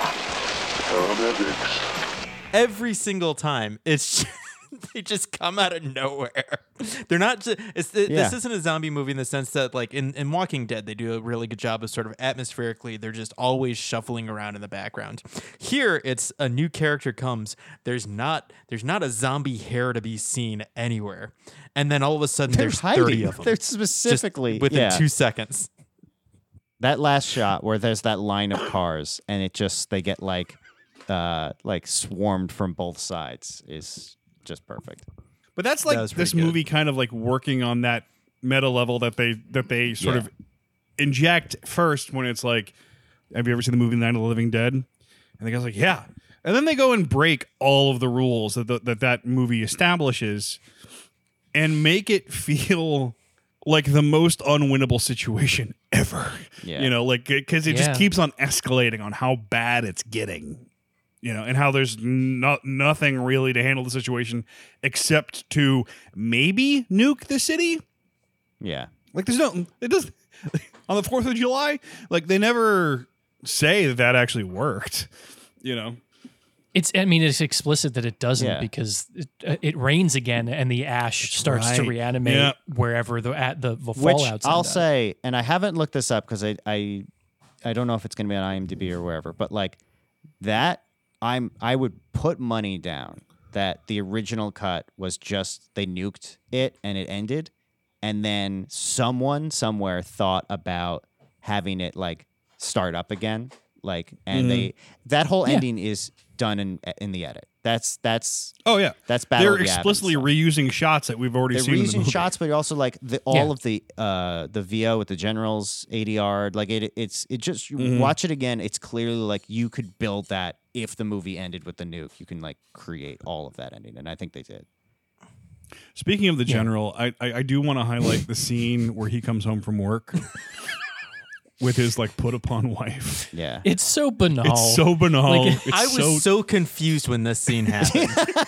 paramedics. every single time it's they just come out of nowhere. They're not just it's, it, Yeah. this isn't a zombie movie in the sense that like in, in Walking Dead they do a really good job of sort of atmospherically they're just always shuffling around in the background. Here it's a new character comes, there's not there's not a zombie hair to be seen anywhere, and then all of a sudden They're there's hiding. thirty of them. They're just specifically within yeah. two seconds. That last shot where there's that line of cars and it just they get like uh like swarmed from both sides is just perfect. But that's That like was pretty this good. movie kind of like working on that meta level that they that they sort Yeah. of inject first when it's like, have you ever seen the movie Night of the Living Dead? And the guy's like, yeah. And then they go and break all of the rules that the, that, that movie establishes and make it feel like the most unwinnable situation ever. Yeah. You know, like because it Yeah. just keeps on escalating on how bad it's getting. You know, and how there's not nothing really to handle the situation except to maybe nuke the city. Yeah. Like there's no, it does on the fourth of July. Like they never say that that actually worked. You know, It's. I mean, it's explicit that it doesn't Yeah. because it, uh, it rains again and the ash starts to right. reanimate Yeah. wherever the at the, the Which fallouts. I'll end up. say, and I haven't looked this up because I, I I don't know if it's going to be on IMDb or wherever, but like that, I'm I would put money down that the original cut was just they nuked it and it ended, and then someone somewhere thought about having it like start up again, like, and they that whole Yeah. ending is done in in the edit. That's that's oh yeah, that's Battle they're of the Avens explicitly stuff. reusing shots that we've already They're seen in the reusing movie. shots, but also like the, all Yeah. of the uh, the V O with the generals A D R, like it, it's it just you Mhm. watch it again. It's clearly like you could build that if the movie ended with the nuke. You can like create all of that ending, and I think they did. Speaking of the general, I, I I do want to highlight the scene where he comes home from work with his like put upon wife. Yeah, It's so banal. It's so banal. Like, it's I was so, so, confused when this scene happened.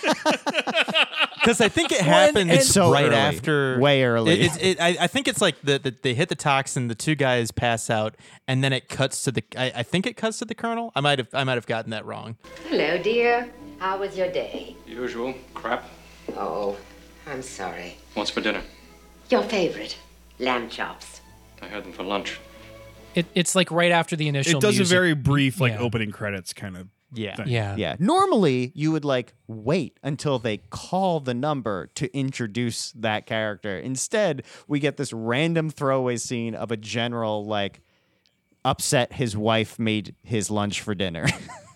Because I think it Well, and- happened and- So right early. after, Way early. It, it's- it, I, I think it's like the, the they hit the toxin, the two guys pass out, and then it cuts to the. I, I think it cuts to the colonel. I might have I might have gotten that wrong. Hello, dear. How was your day? Usual crap. Oh, I'm sorry. What's for dinner? Your favorite, lamb chops. I had them for lunch. It, it's like right after the initial. it does music. a very brief like Yeah. opening credits kind of Yeah. thing. Yeah. yeah. Normally, you would like wait until they call the number to introduce that character. Instead, we get this random throwaway scene of a general like upset his wife made his lunch for dinner.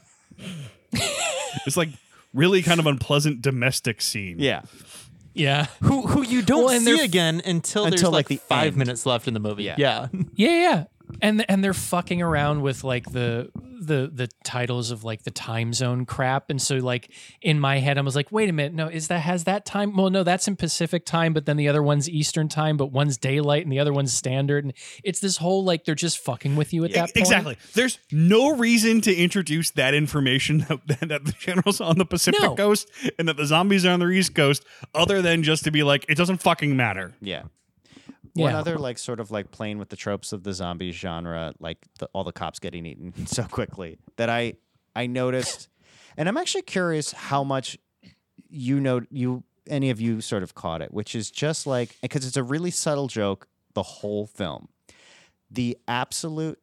It's like really kind of unpleasant domestic scene. yeah. Yeah. Who who you don't Well, and see they're- again until, there's Until, like, like, the five end. minutes left in the movie. Yeah. Yeah. Yeah, yeah. And and they're fucking around with like the the the titles of like the time zone crap. And so like in my head I was like, wait a minute, no, is that has that time? Well, no, that's in Pacific time, but then the other one's Eastern time, but one's daylight and the other one's standard. And it's this whole like they're just fucking with you at that point. Exactly. There's no reason to introduce that information that, that the general's on the Pacific No. coast and that the zombies are on the East Coast, other than just to be like, it doesn't fucking matter. Yeah. One Yeah. other like sort of like playing with the tropes of the zombie genre, like the, all the cops getting eaten so quickly that I I noticed, and I'm actually curious how much you know you any of you sort of caught it, which is just like because it's a really subtle joke the whole film, the absolute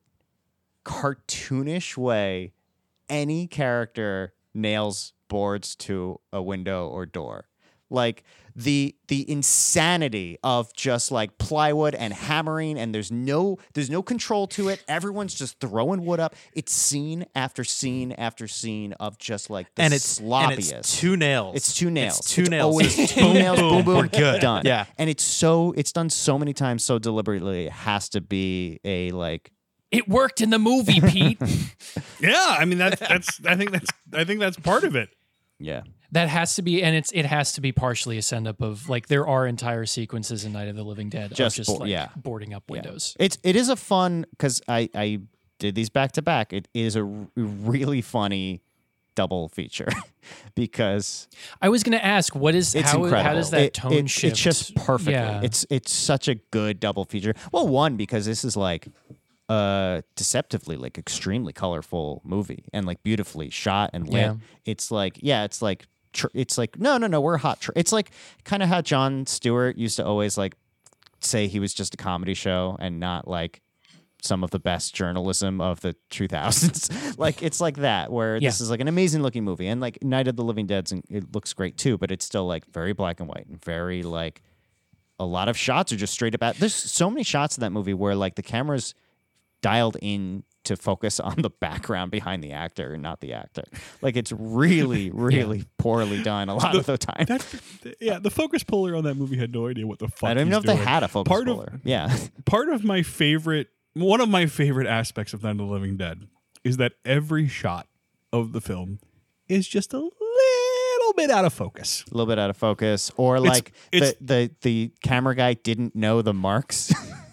cartoonish way any character nails boards to a window or door. Like the the insanity of just like plywood and hammering, and there's no there's no control to it. Everyone's just throwing wood up. It's scene after scene after scene of just like the and it's sloppiest. And it's two nails. It's two nails. It's two It's nails. always two nails. Boom, boom. We're good. Done. Yeah. And it's so it's done so many times so deliberately. It has to be a like. It worked in the movie, Pete. Yeah, I mean that's that's I think that's I think that's part of it. Yeah. That has to be, and it's it has to be partially a send up of like there are entire sequences in Night of the Living Dead Just of just bo- like yeah. boarding up windows. It's it is a fun because I I did these back to back. It is a r- really funny double feature because I was going to ask, what is it's how incredible. how does that It- tone it- shift? It's just perfectly. Yeah. It's it's such a good double feature. Well, one because this is like uh deceptively like extremely colorful movie and like beautifully shot and lit. Yeah. It's like yeah, it's like tr- it's like no no no we're hot. Tr- it's like kind of how Jon Stewart used to always like say he was just a comedy show and not like some of the best journalism of the two thousands. Like it's like that where Yeah. this is like an amazing looking movie and like Night of the Living Dead's it looks great too, but it's still like very black and white and very like a lot of shots are just straight up at. There's so many shots in that movie where like the camera's dialed in to focus on the background behind the actor and not the actor. Like it's really, really poorly done a lot The- of the time. That, yeah, the focus puller on that movie had no idea what the fuck. I don't even know he's if they doing. had a focus part puller. Of, yeah. Part of my favorite, one of my favorite aspects of Night of the Living Dead is that every shot of the film is just a little bit out of focus. A little bit out of focus. Or It's- like it's- the, the the camera guy didn't know the marks.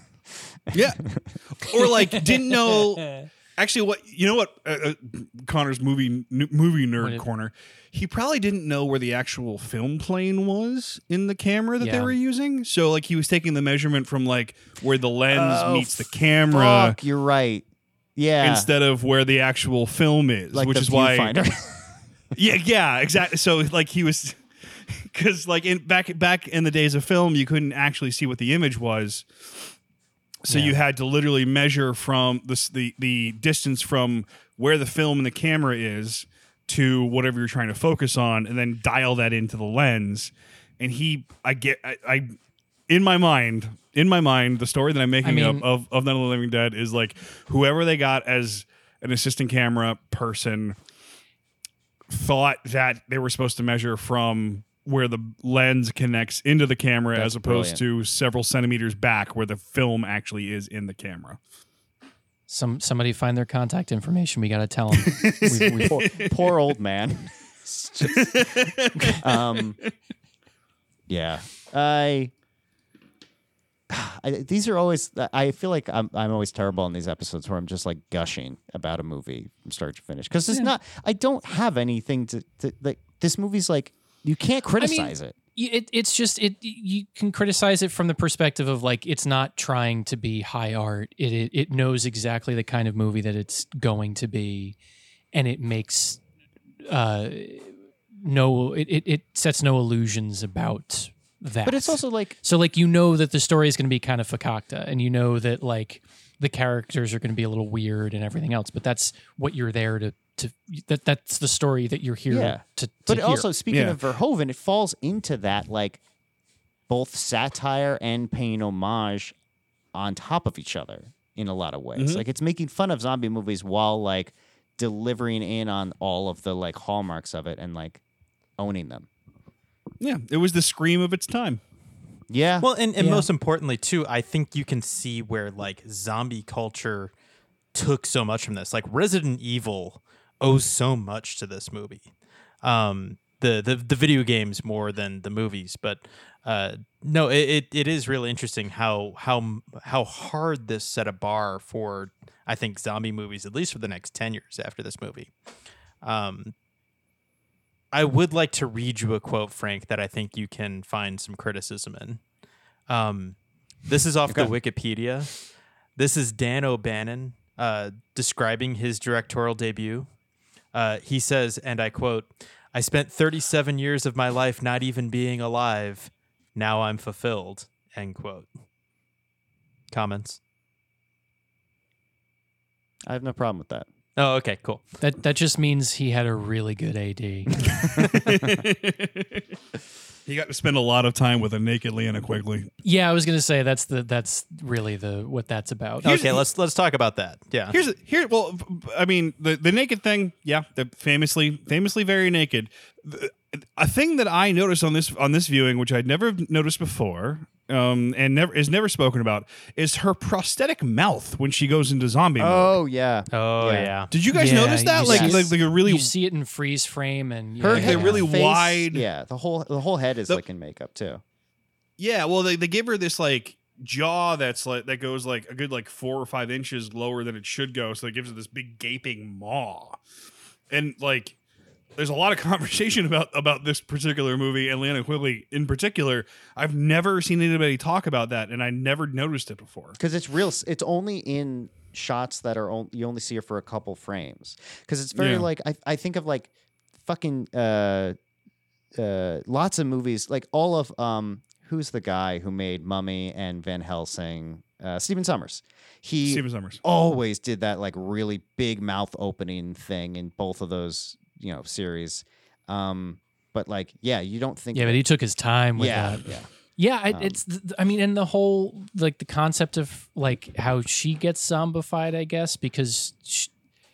Yeah. Or like didn't know. Actually, what you know? What uh, uh, Connor's movie n- movie nerd did- corner. He probably didn't know where the actual film plane was in the camera that they Yeah. were using. So like he was taking the measurement from like where the lens Oh, meets the camera Fuck, you're right. Yeah. instead of where the actual film is, like which the is why. viewfinder. Yeah, yeah, exactly. So like he was, because like in back back in the days of film, you couldn't actually see what the image was. So Yeah. you had to literally measure from the, the the distance from where the film and the camera is to whatever you're trying to focus on, and then dial that into the lens. And he, I get, I, I in my mind, in my mind, the story that I'm making I up mean- of of Night of the Living Dead is like whoever they got as an assistant camera person thought that they were supposed to measure from where the lens connects into the camera That's as opposed brilliant. to several centimeters back where the film actually is in the camera. Some somebody find their contact information. We got to tell them. we, we, poor, poor old man. It's just- um, yeah, I, I. These are always. I feel like I'm. I'm always terrible in these episodes where I'm just like gushing about a movie from start to finish because it's Yeah. not. I don't have anything to. to like this movie's like you can't criticize it. Y- It, it's just it. You can criticize it from the perspective of like it's not trying to be high art. It it, it knows exactly the kind of movie that it's going to be, and it makes uh no. It it, it sets no illusions about that. But it's also like so like you know that the story is going to be kind of fakakta, and you know that like the characters are going to be a little weird and everything else. But that's what you're there to to that that's the story that you're here Yeah. to. to But hear. also, speaking Yeah. of Verhoeven, it falls into that like both satire and paying homage on top of each other in a lot of ways. Mhm. Like it's making fun of zombie movies while like delivering in on all of the like hallmarks of it and like owning them. Yeah, it was the scream of its time. Yeah. Well, and, and Yeah. most importantly, too, I think you can see where like zombie culture took so much from this. Like Resident Evil owes so much to this movie. Um, the, the the video games more than the movies, but uh, no, it, it, it is really interesting how how how hard this set a bar for I think zombie movies, at least for the next ten years after this movie. Um, I would like to read you a quote, Frank, that I think you can find some criticism in. Um, This is off Okay. the Wikipedia. This is Dan O'Bannon uh, describing his directorial debut. Uh, he says, and I quote, "I spent thirty-seven years of my life not even being alive. Now I'm fulfilled." End quote. Comments? I have no problem with that. Oh, okay, cool. That that just means he had a really good A D. He got to spend a lot of time with a naked Leanna Quigley. Yeah, I was gonna say that's the that's really the what that's about. Okay, let's let's talk about that. Yeah. Here's here. Well, I mean, the the naked thing. Yeah, they're famously famously very naked. The- A thing that I noticed on this on this viewing, which I'd never noticed before, um, and never is never spoken about, is her prosthetic mouth when she goes into zombie mode. Oh yeah. Oh yeah. Did you guys Yeah, notice that? you Like, see- like, like a really you see it in freeze frame and Her yeah, head, yeah. really face- wide- Yeah, the whole the whole head is The- like in makeup too. yeah. Well, they they give her this like jaw that's like that goes like a good like four or five inches lower than it should go, so it gives her this big gaping maw, and like. There's a lot of conversation about about this particular movie and Leanna Quigley in particular. I've never seen anybody talk about that, and I never noticed it before. Because it's real. It's only in shots that are on, you only see her for a couple frames. Because it's very Yeah. like I I think of like fucking uh uh lots of movies like all of um who's the guy who made Mummy and Van Helsing. Uh, Stephen Sommers. He Stephen Sommers. always did that like really big mouth opening thing in both of those, you know, series. Um, but like, yeah, you don't think. Yeah, that- but he took his time with yeah, that. yeah. Yeah, I, Um, it's. th- I mean, and the whole like the concept of like how she gets zombified, I guess, because she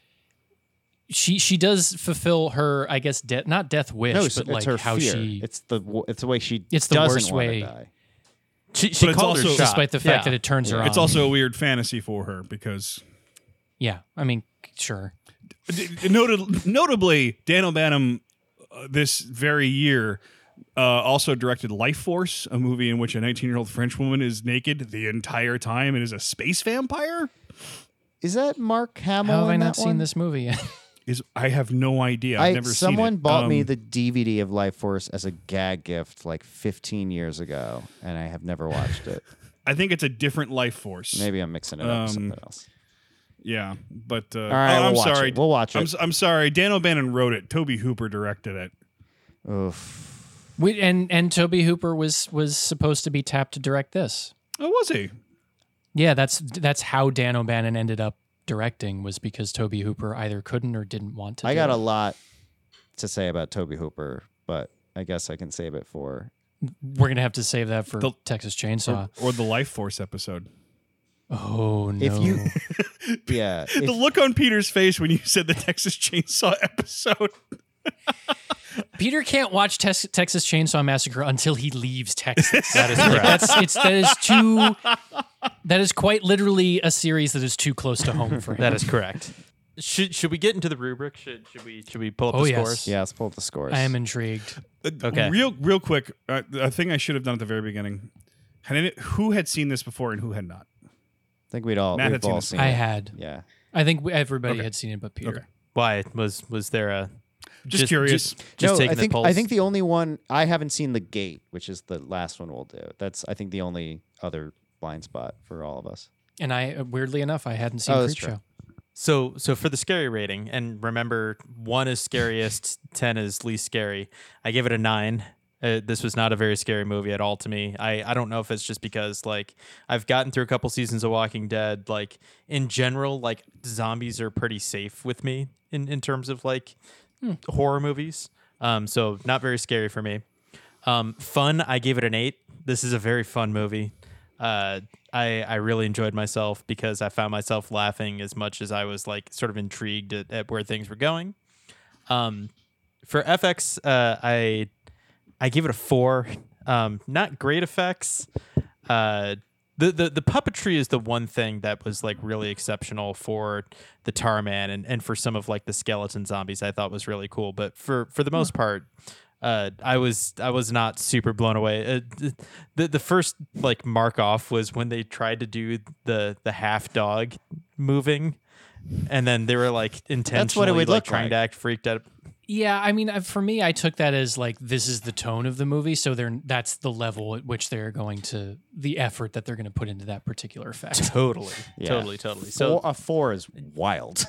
she, she does fulfill her, I guess, death not death wish, No, it's, but it's like her how fear. she. It's the w- it's the way she. It's the doesn't worst wanna way. Die. She, she But it's called her also- shot. Despite the fact Yeah. that it turns her on. It's also a weird fantasy for her because, Yeah, I mean, sure. d- noted, notably, Dan O'Bannon uh, this very year uh, also directed Life Force, a movie in which a nineteen-year-old French woman is naked the entire time and is a space vampire. Is that Mark Hamill? How have I in not that seen one? this movie yet? Is I have no idea. I've I, never someone seen it. bought me Um, the D V D of Life Force as a gag gift like fifteen years ago, and I have never watched it. I think it's a different Life Force. Maybe I'm mixing it up with Um, something else. Yeah, but uh, All right, oh, we'll I'm watch sorry. it. We'll watch I'm, it. s- I'm sorry. Dan O'Bannon wrote it. Toby Hooper directed it. Oof. We, and and Toby Hooper was was supposed to be tapped to direct this. Oh, was he? Yeah, that's that's how Dan O'Bannon ended up directing, was because Toby Hooper either couldn't or didn't want to. I do got it. a lot to say about Toby Hooper, but I guess I can save it for. We're gonna have to save that for The- Texas Chainsaw. Or, or the Life Force episode. Oh no! If you, yeah, if- the look on Peter's face when you said the Texas Chainsaw episode. Peter can't watch Tex- Texas Chainsaw Massacre until he leaves Texas. That is correct. That's it's that is too. That is quite literally a series that is too close to home for him. That is correct. Should should we get into the rubric? Should should we should we pull up Oh, the yes. scores? yeah, let's pull up the scores. I am intrigued. Uh, Okay. Real, real quick. Uh, a thing I should have done at the very beginning. Had any, who had seen this before and who had not? I think we'd all. Matt we've had seen all this. seen I it. had. Yeah. I think we- everybody Okay. had seen it, but Peter. Okay. Why was was there a Just curious. Just, just no, taking I think the polls. I think the only one I haven't seen The Gate, which is the last one we'll do. That's I think the only other blind spot for all of us. And I, uh, weirdly enough, I hadn't seen Oh, that's Creepshow. So so for the scary rating, and remember, one is scariest, ten is least scary. I give it a nine. Uh, this was not a very scary movie at all to me. I, I don't know if it's just because like I've gotten through a couple seasons of Walking Dead. Like in general, like zombies are pretty safe with me in, in terms of like horror movies. Um, so not very scary for me. Um, fun, I gave it an eight. This is a very fun movie. Uh, I I really enjoyed myself because I found myself laughing as much as I was like sort of intrigued at, at where things were going. Um, for F X, uh, I I give it a four. Um, not great effects. Uh, the, the the puppetry is the one thing that was like really exceptional for the Tar Man and, and for some of like the skeleton zombies I thought was really cool. But for for the most part, uh, I was I was not super blown away. Uh, the the first like mark off was when they tried to do the the half dog moving, and then they were like intentionally what it would like look trying like. to act freaked out. Yeah, I mean, uh, for me, I took that as like this is the tone of the movie, so they're that's the level at which they're going to the effort that they're going to put into that particular effect. Totally, Yeah. totally, totally. So Four, a four is wild.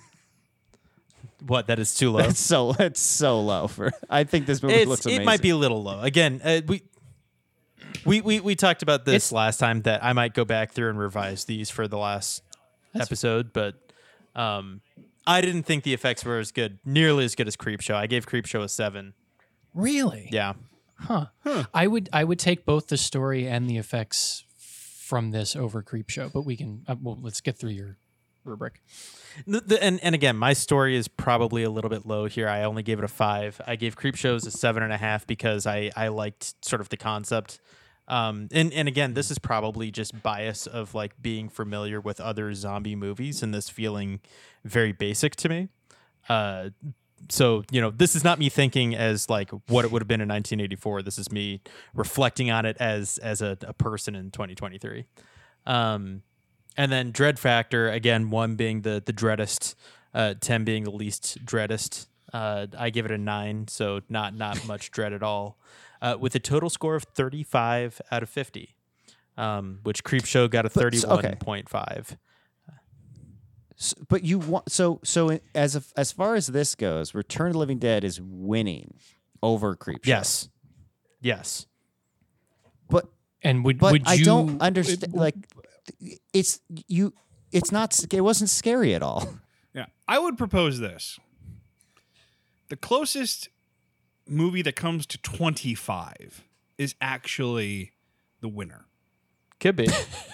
what? That is too low. It's so it's so low for. I think this movie It's- looks it amazing. might be a little low. Again, uh, we. We, we we talked about this It's- last time that I might go back through and revise these for the last episode, but um, I didn't think the effects were as good, nearly as good as Creepshow. I gave Creepshow a seven. Really? Yeah. Huh. I would I would take both the story and the effects from this over Creepshow, but we can uh, well let's get through your rubric. The, the, and and again, my story is probably a little bit low here. I only gave it a five. I gave Creepshows a seven and a half because I I liked sort of the concept. Um, and, and again, this is probably just bias of like being familiar with other zombie movies and this feeling very basic to me. Uh, so, you know, this is not me thinking as like what it would have been in nineteen eighty-four. This is me reflecting on it as as a, a person in twenty twenty-three. Um, and then Dread Factor, again, one being the, the dreadest, uh, ten being the least dreadest. Uh, I give it a nine, so not not much dread at all. Uh, with a total score of thirty-five out of fifty, um, which Creepshow got a thirty-one point five. S- But you want so so as a, as far as this goes, Return of the Living Dead is winning over Creepshow. Yes, yes. But And would but would I you don't understand. Like, it's you. It's not. sc- It wasn't scary at all. Yeah, I would propose this. The closest movie that comes to twenty-five is actually the winner. Could be.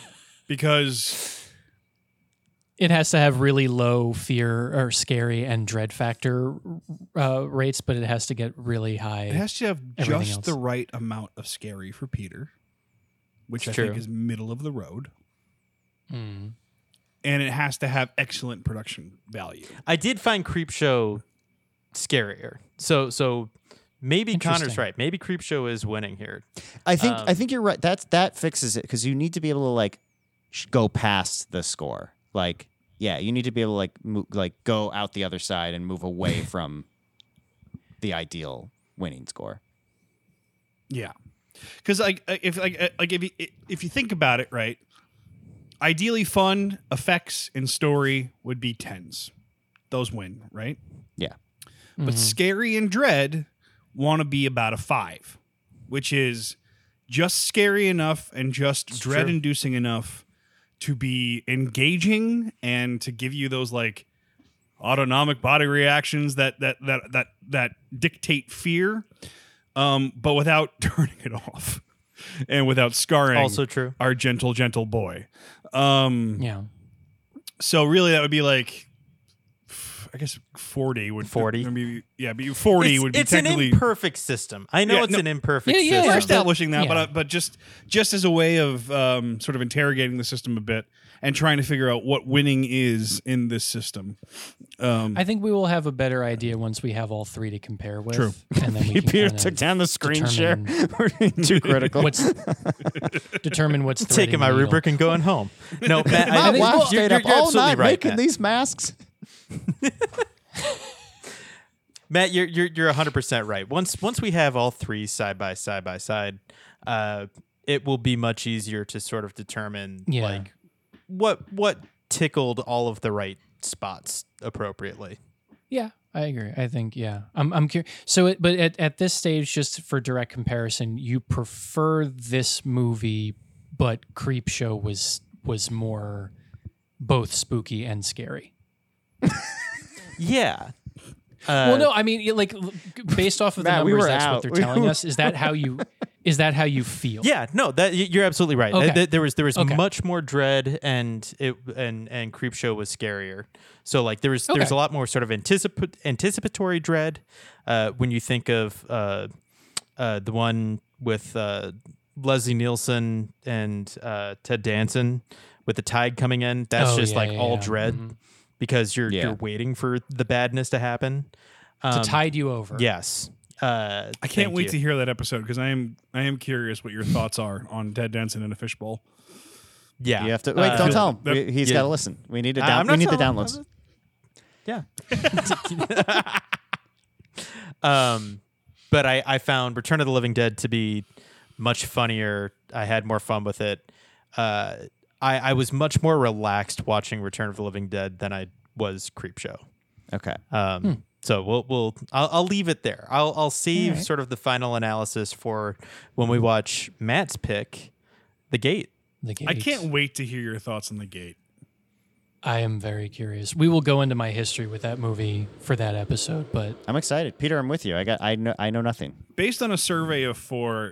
Because it has to have really low fear or scary and dread factor uh, rates, but it has to get really high. it has to have everything just else. the right amount of scary for Peter, which It's I true. think is middle of the road. Mm. And it has to have excellent production value. I did find Creepshow scarier. So so maybe Connor's Interesting. right. Maybe Creepshow is winning here. I think Um, I think you're right. That's that fixes it because you need to be able to like sh- go past the score. Like, yeah, you need to be able to like mo- like go out the other side and move away from the ideal winning score. Yeah, because like if like like if you, if you think about it, right? Ideally, fun effects and story would be tens. Those win, right? Yeah. But scary and dread want to be about a five, which is just scary enough and just It's dread true. inducing enough to be engaging and to give you those like autonomic body reactions that that that that that dictate fear, um, but without turning it off and without scarring. Also true. Our gentle, gentle boy. Um, Yeah. So really, that would be like, I guess forty would forty? Maybe, yeah, but forty It's, would be it's an technically imperfect system. I know Yeah, it's no- an imperfect Yeah, yeah, system. We're yeah. establishing that, Yeah. but uh, but just just as a way of um, sort of interrogating the system a bit and trying to figure out what winning is in this system. Um, I think we will have a better idea once we have all three to compare with. True. And then we can Peter kind took of down the screen share. determine We're being too critical. What's determine what's Taking threading my the needle. rubric and going home. No, Matt, I, Matt think Wow you're, stayed you're, up you're all absolutely night right, making Matt. these masks. Matt, you're you're you're one hundred percent right. Once once we have all three side by side by side, uh, it will be much easier to sort of determine Yeah. like what what tickled all of the right spots appropriately. Yeah, I agree. I think yeah. I'm I'm curious. So, it, but at, at this stage, just for direct comparison, you prefer this movie, but Creepshow was was more both spooky and scary. Yeah. well, no, I mean, it, like l- based off of the Matt, we numbers, were that's out. what they're We telling were- us. Is that how you? Is that how you feel? Yeah, no, that y- you're absolutely right. Okay. Th- th- There was there was Okay. much more dread, and it and and Creepshow was scarier. So like there was there was Okay. a lot more sort of anticipa- anticipatory dread uh, when you think of uh, uh, the one with uh, Leslie Nielsen and uh, Ted Danson with the tide coming in. That's Oh, just yeah, like yeah, all yeah. dread Mhm. because you're Yeah. you're waiting for the badness to happen. To Um, tide you over. Yes. Uh, I can't thank wait you. to hear that episode because I am I am curious what your thoughts are on Ted Danson in a fishbowl. Yeah. You have to wait. Uh, don't tell him. that- We- He's yeah. got to listen. We need to I- down. I'm We not need the telling- downloads. Yeah. Um, but I, I found Return of the Living Dead to be much funnier. I had more fun with it. Uh, I, I was much more relaxed watching Return of the Living Dead than I was Creepshow. Okay. Um, Hmm. So we'll we'll I'll, I'll leave it there. I'll I'll save right. sort of the final analysis for when we watch Matt's pick, The Gate. The Gate. I can't wait to hear your thoughts on The Gate. I am very curious. We will go into my history with that movie for that episode, but I'm excited, Peter. I'm with you. I got. I know. I know nothing. Based on a survey of four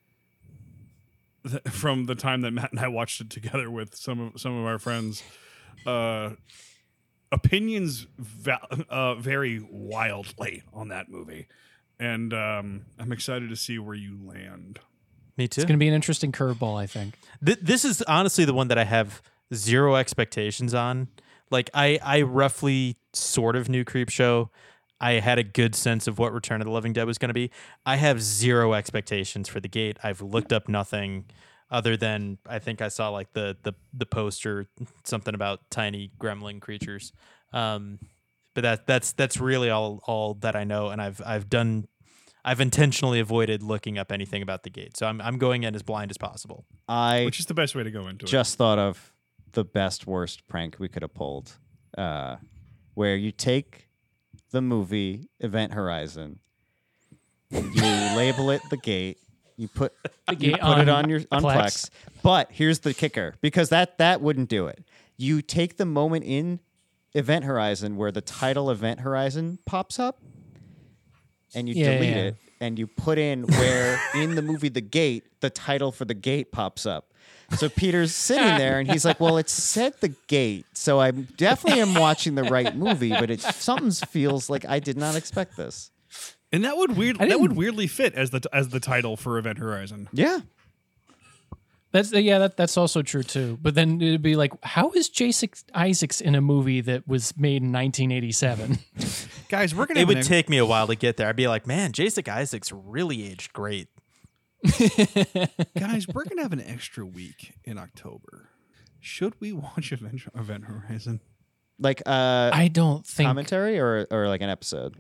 th- from the time that Matt and I watched it together with some of some of our friends, uh, opinions va- uh, vary wildly on that movie, and um, I'm excited to see where you land. Me too. it's going to be an interesting curveball, I think. Th- this is honestly the one that I have zero expectations on. Like I, I roughly sort of knew Creepshow. I had a good sense of what Return of the Living Dead was going to be. I have zero expectations for The Gate. I've looked up nothing other than I think I saw like the the the poster, something about tiny gremlin creatures. Um, but that that's that's really all all that I know, and I've I've done. I've intentionally avoided looking up anything about The Gate, so I'm I'm going in as blind as possible. I Which is the best way to go into it. just thought of the best worst prank we could have pulled, uh, where you take the movie Event Horizon, you label it The Gate, you put The you Gate put it on on your on Plex. Plex. But here's the kicker, because that that wouldn't do it. You take the moment in Event Horizon where the title Event Horizon pops up, and you Yeah, delete yeah. it, and you put in where in the movie The Gate the title for The Gate pops up. So Peter's sitting there, and he's like, "Well, it said The Gate, so I definitely am watching the right movie, but it something feels like I did not expect this." And that would weird I that would didn't- weirdly fit as the as the title for Event Horizon. Yeah, That's yeah, that, that's also true too. But then it'd be like, how is Jason Isaacs in a movie that was made in nineteen eighty-seven? Guys, we're gonna. It have would an- take me a while to get there. I'd be like, man, Jason Isaacs really aged great. Guys, we're gonna have an extra week in October. Should we watch Event, Event Horizon? like uh, I don't think. commentary or or like an episode.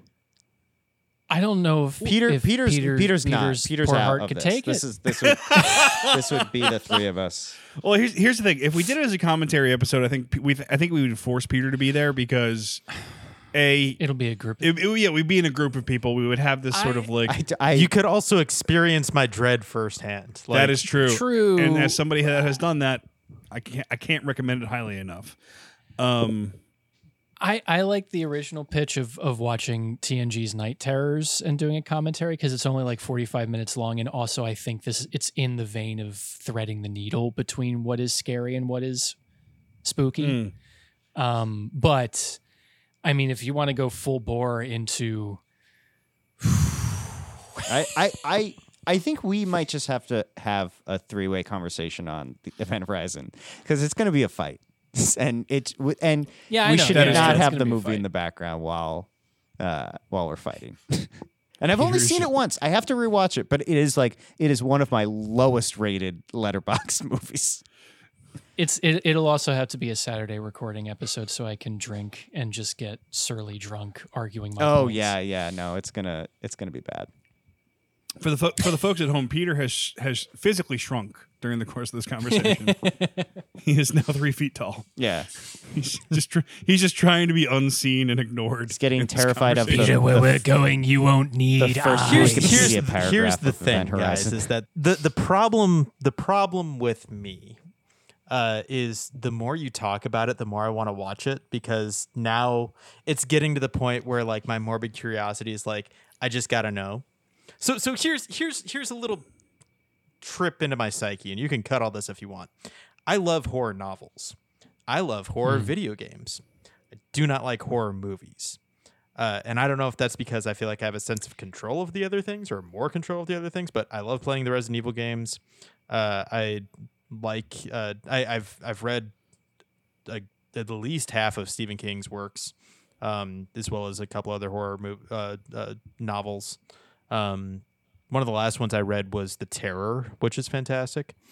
I don't know if Peter, if Peter's Peter, Peter's not. Peter's Peter's poor out heart of could this. take this it. is this would this would be the three of us. Well, here's here's the thing. If we did it as a commentary episode, I think we I think we would force Peter to be there because a It'll be a group. it, it- yeah we'd be in a group of people. We would have this sort of like I, I, You could also experience my dread firsthand. Like, that is true. True. And as somebody that has done that, I can't I can't recommend it highly enough. Um, I, I like the original pitch of of watching T N G's Night Terrors and doing a commentary because it's only like forty-five minutes long, and also I think this it's in the vein of threading the needle between what is scary and what is spooky. Um, but I mean, if you want to go full bore into, I, I, I, I think we might just have to have a three-way conversation on the Event Horizon because it's going to be a fight, and it's and Yeah, I we know. should That is not true. It's have gonna the be a movie in fight. the background while uh, while we're fighting. And I've only Here's- seen it once. I have to rewatch it, but it is like it is one of my lowest rated Letterboxd movies. it's it, it'll also have to be a Saturday recording episode so I can drink and just get surly drunk arguing my Oh points. yeah, yeah. No, it's gonna it's gonna be bad. for the fo- for the folks at home, Peter has has physically shrunk during the course of this conversation. He is now three feet tall. Yeah, He's just tr- he's just trying to be unseen and ignored. He's getting in this terrified of the- conversation. Peter, where we're going, you won't need the first eyes. Here's, Wikipedia here's, paragraph here's the of thing, Event guys, Horizon. is that the, the problem the problem with me uh, is the more you talk about it, the more I want to watch it because now it's getting to the point where like my morbid curiosity is like I just gotta know. So so here's here's here's a little trip into my psyche, and you can cut all this if you want. I love horror novels. I love horror video games. I do not like horror movies. Uh, and I don't know if that's because I feel like I have a sense of control of the other things or more control of the other things, but I love playing the Resident Evil games. Uh, I like, uh, I, I've, I've read a, at least half of Stephen King's works, um, as well as a couple other horror mov- uh, uh, novels. Um, one of the last ones I read was The Terror, which is fantastic.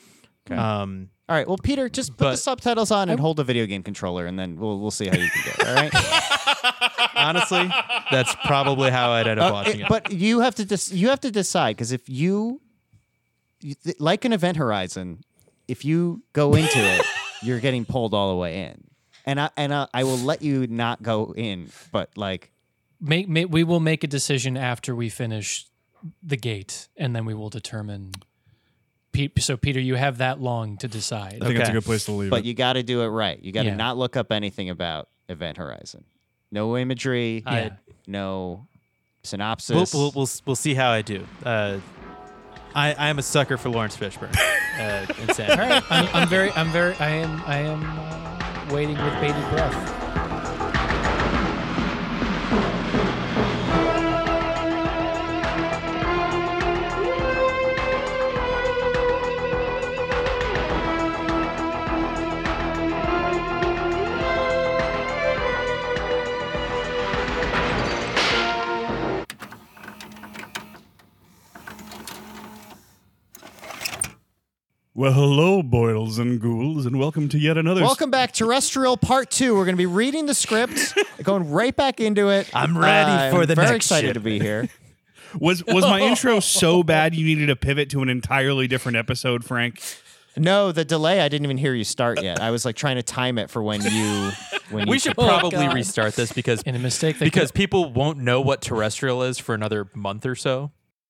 Okay. Um, all right. Well, Peter, just put but- the subtitles on and hold the video game controller, and then we'll we'll see how you can do it. All right. honestly, that's probably how I'd end up Uh, watching it- it. But you have to dis- you have to decide because if you, you th- like an Event Horizon, if you go into it, you're getting pulled all the way in, and I and I, I will let you not go in, but like. Make, make, we will make a decision after we finish the gate, and then we will determine. Pe- So, Peter, you have that long to decide. I think that's a good place to leave But it. you got to do it right. You got to Yeah. not look up anything about Event Horizon. No imagery. I- No synopsis. We'll, we'll, we'll, we'll see how I do. Uh, I, I am a sucker for Lawrence Fishburne. Uh, insane. All right, I'm, I'm very, I'm very, I am, I am uh, waiting with bated breath. Well, hello, boils and ghouls, and welcome to yet another. Welcome back, Terrestrial Part Two. We're going to be reading the script, going right back into it. I'm ready Uh, for I'm the very next excited shit. to be here. Was was my intro so bad you needed to pivot to an entirely different episode, Frank? No, the delay. I didn't even hear you start yet. I was like trying to time it for when you. When We you should Oh, probably God. restart this because In a mistake that because could- people won't know what terrestrial is for another month or so.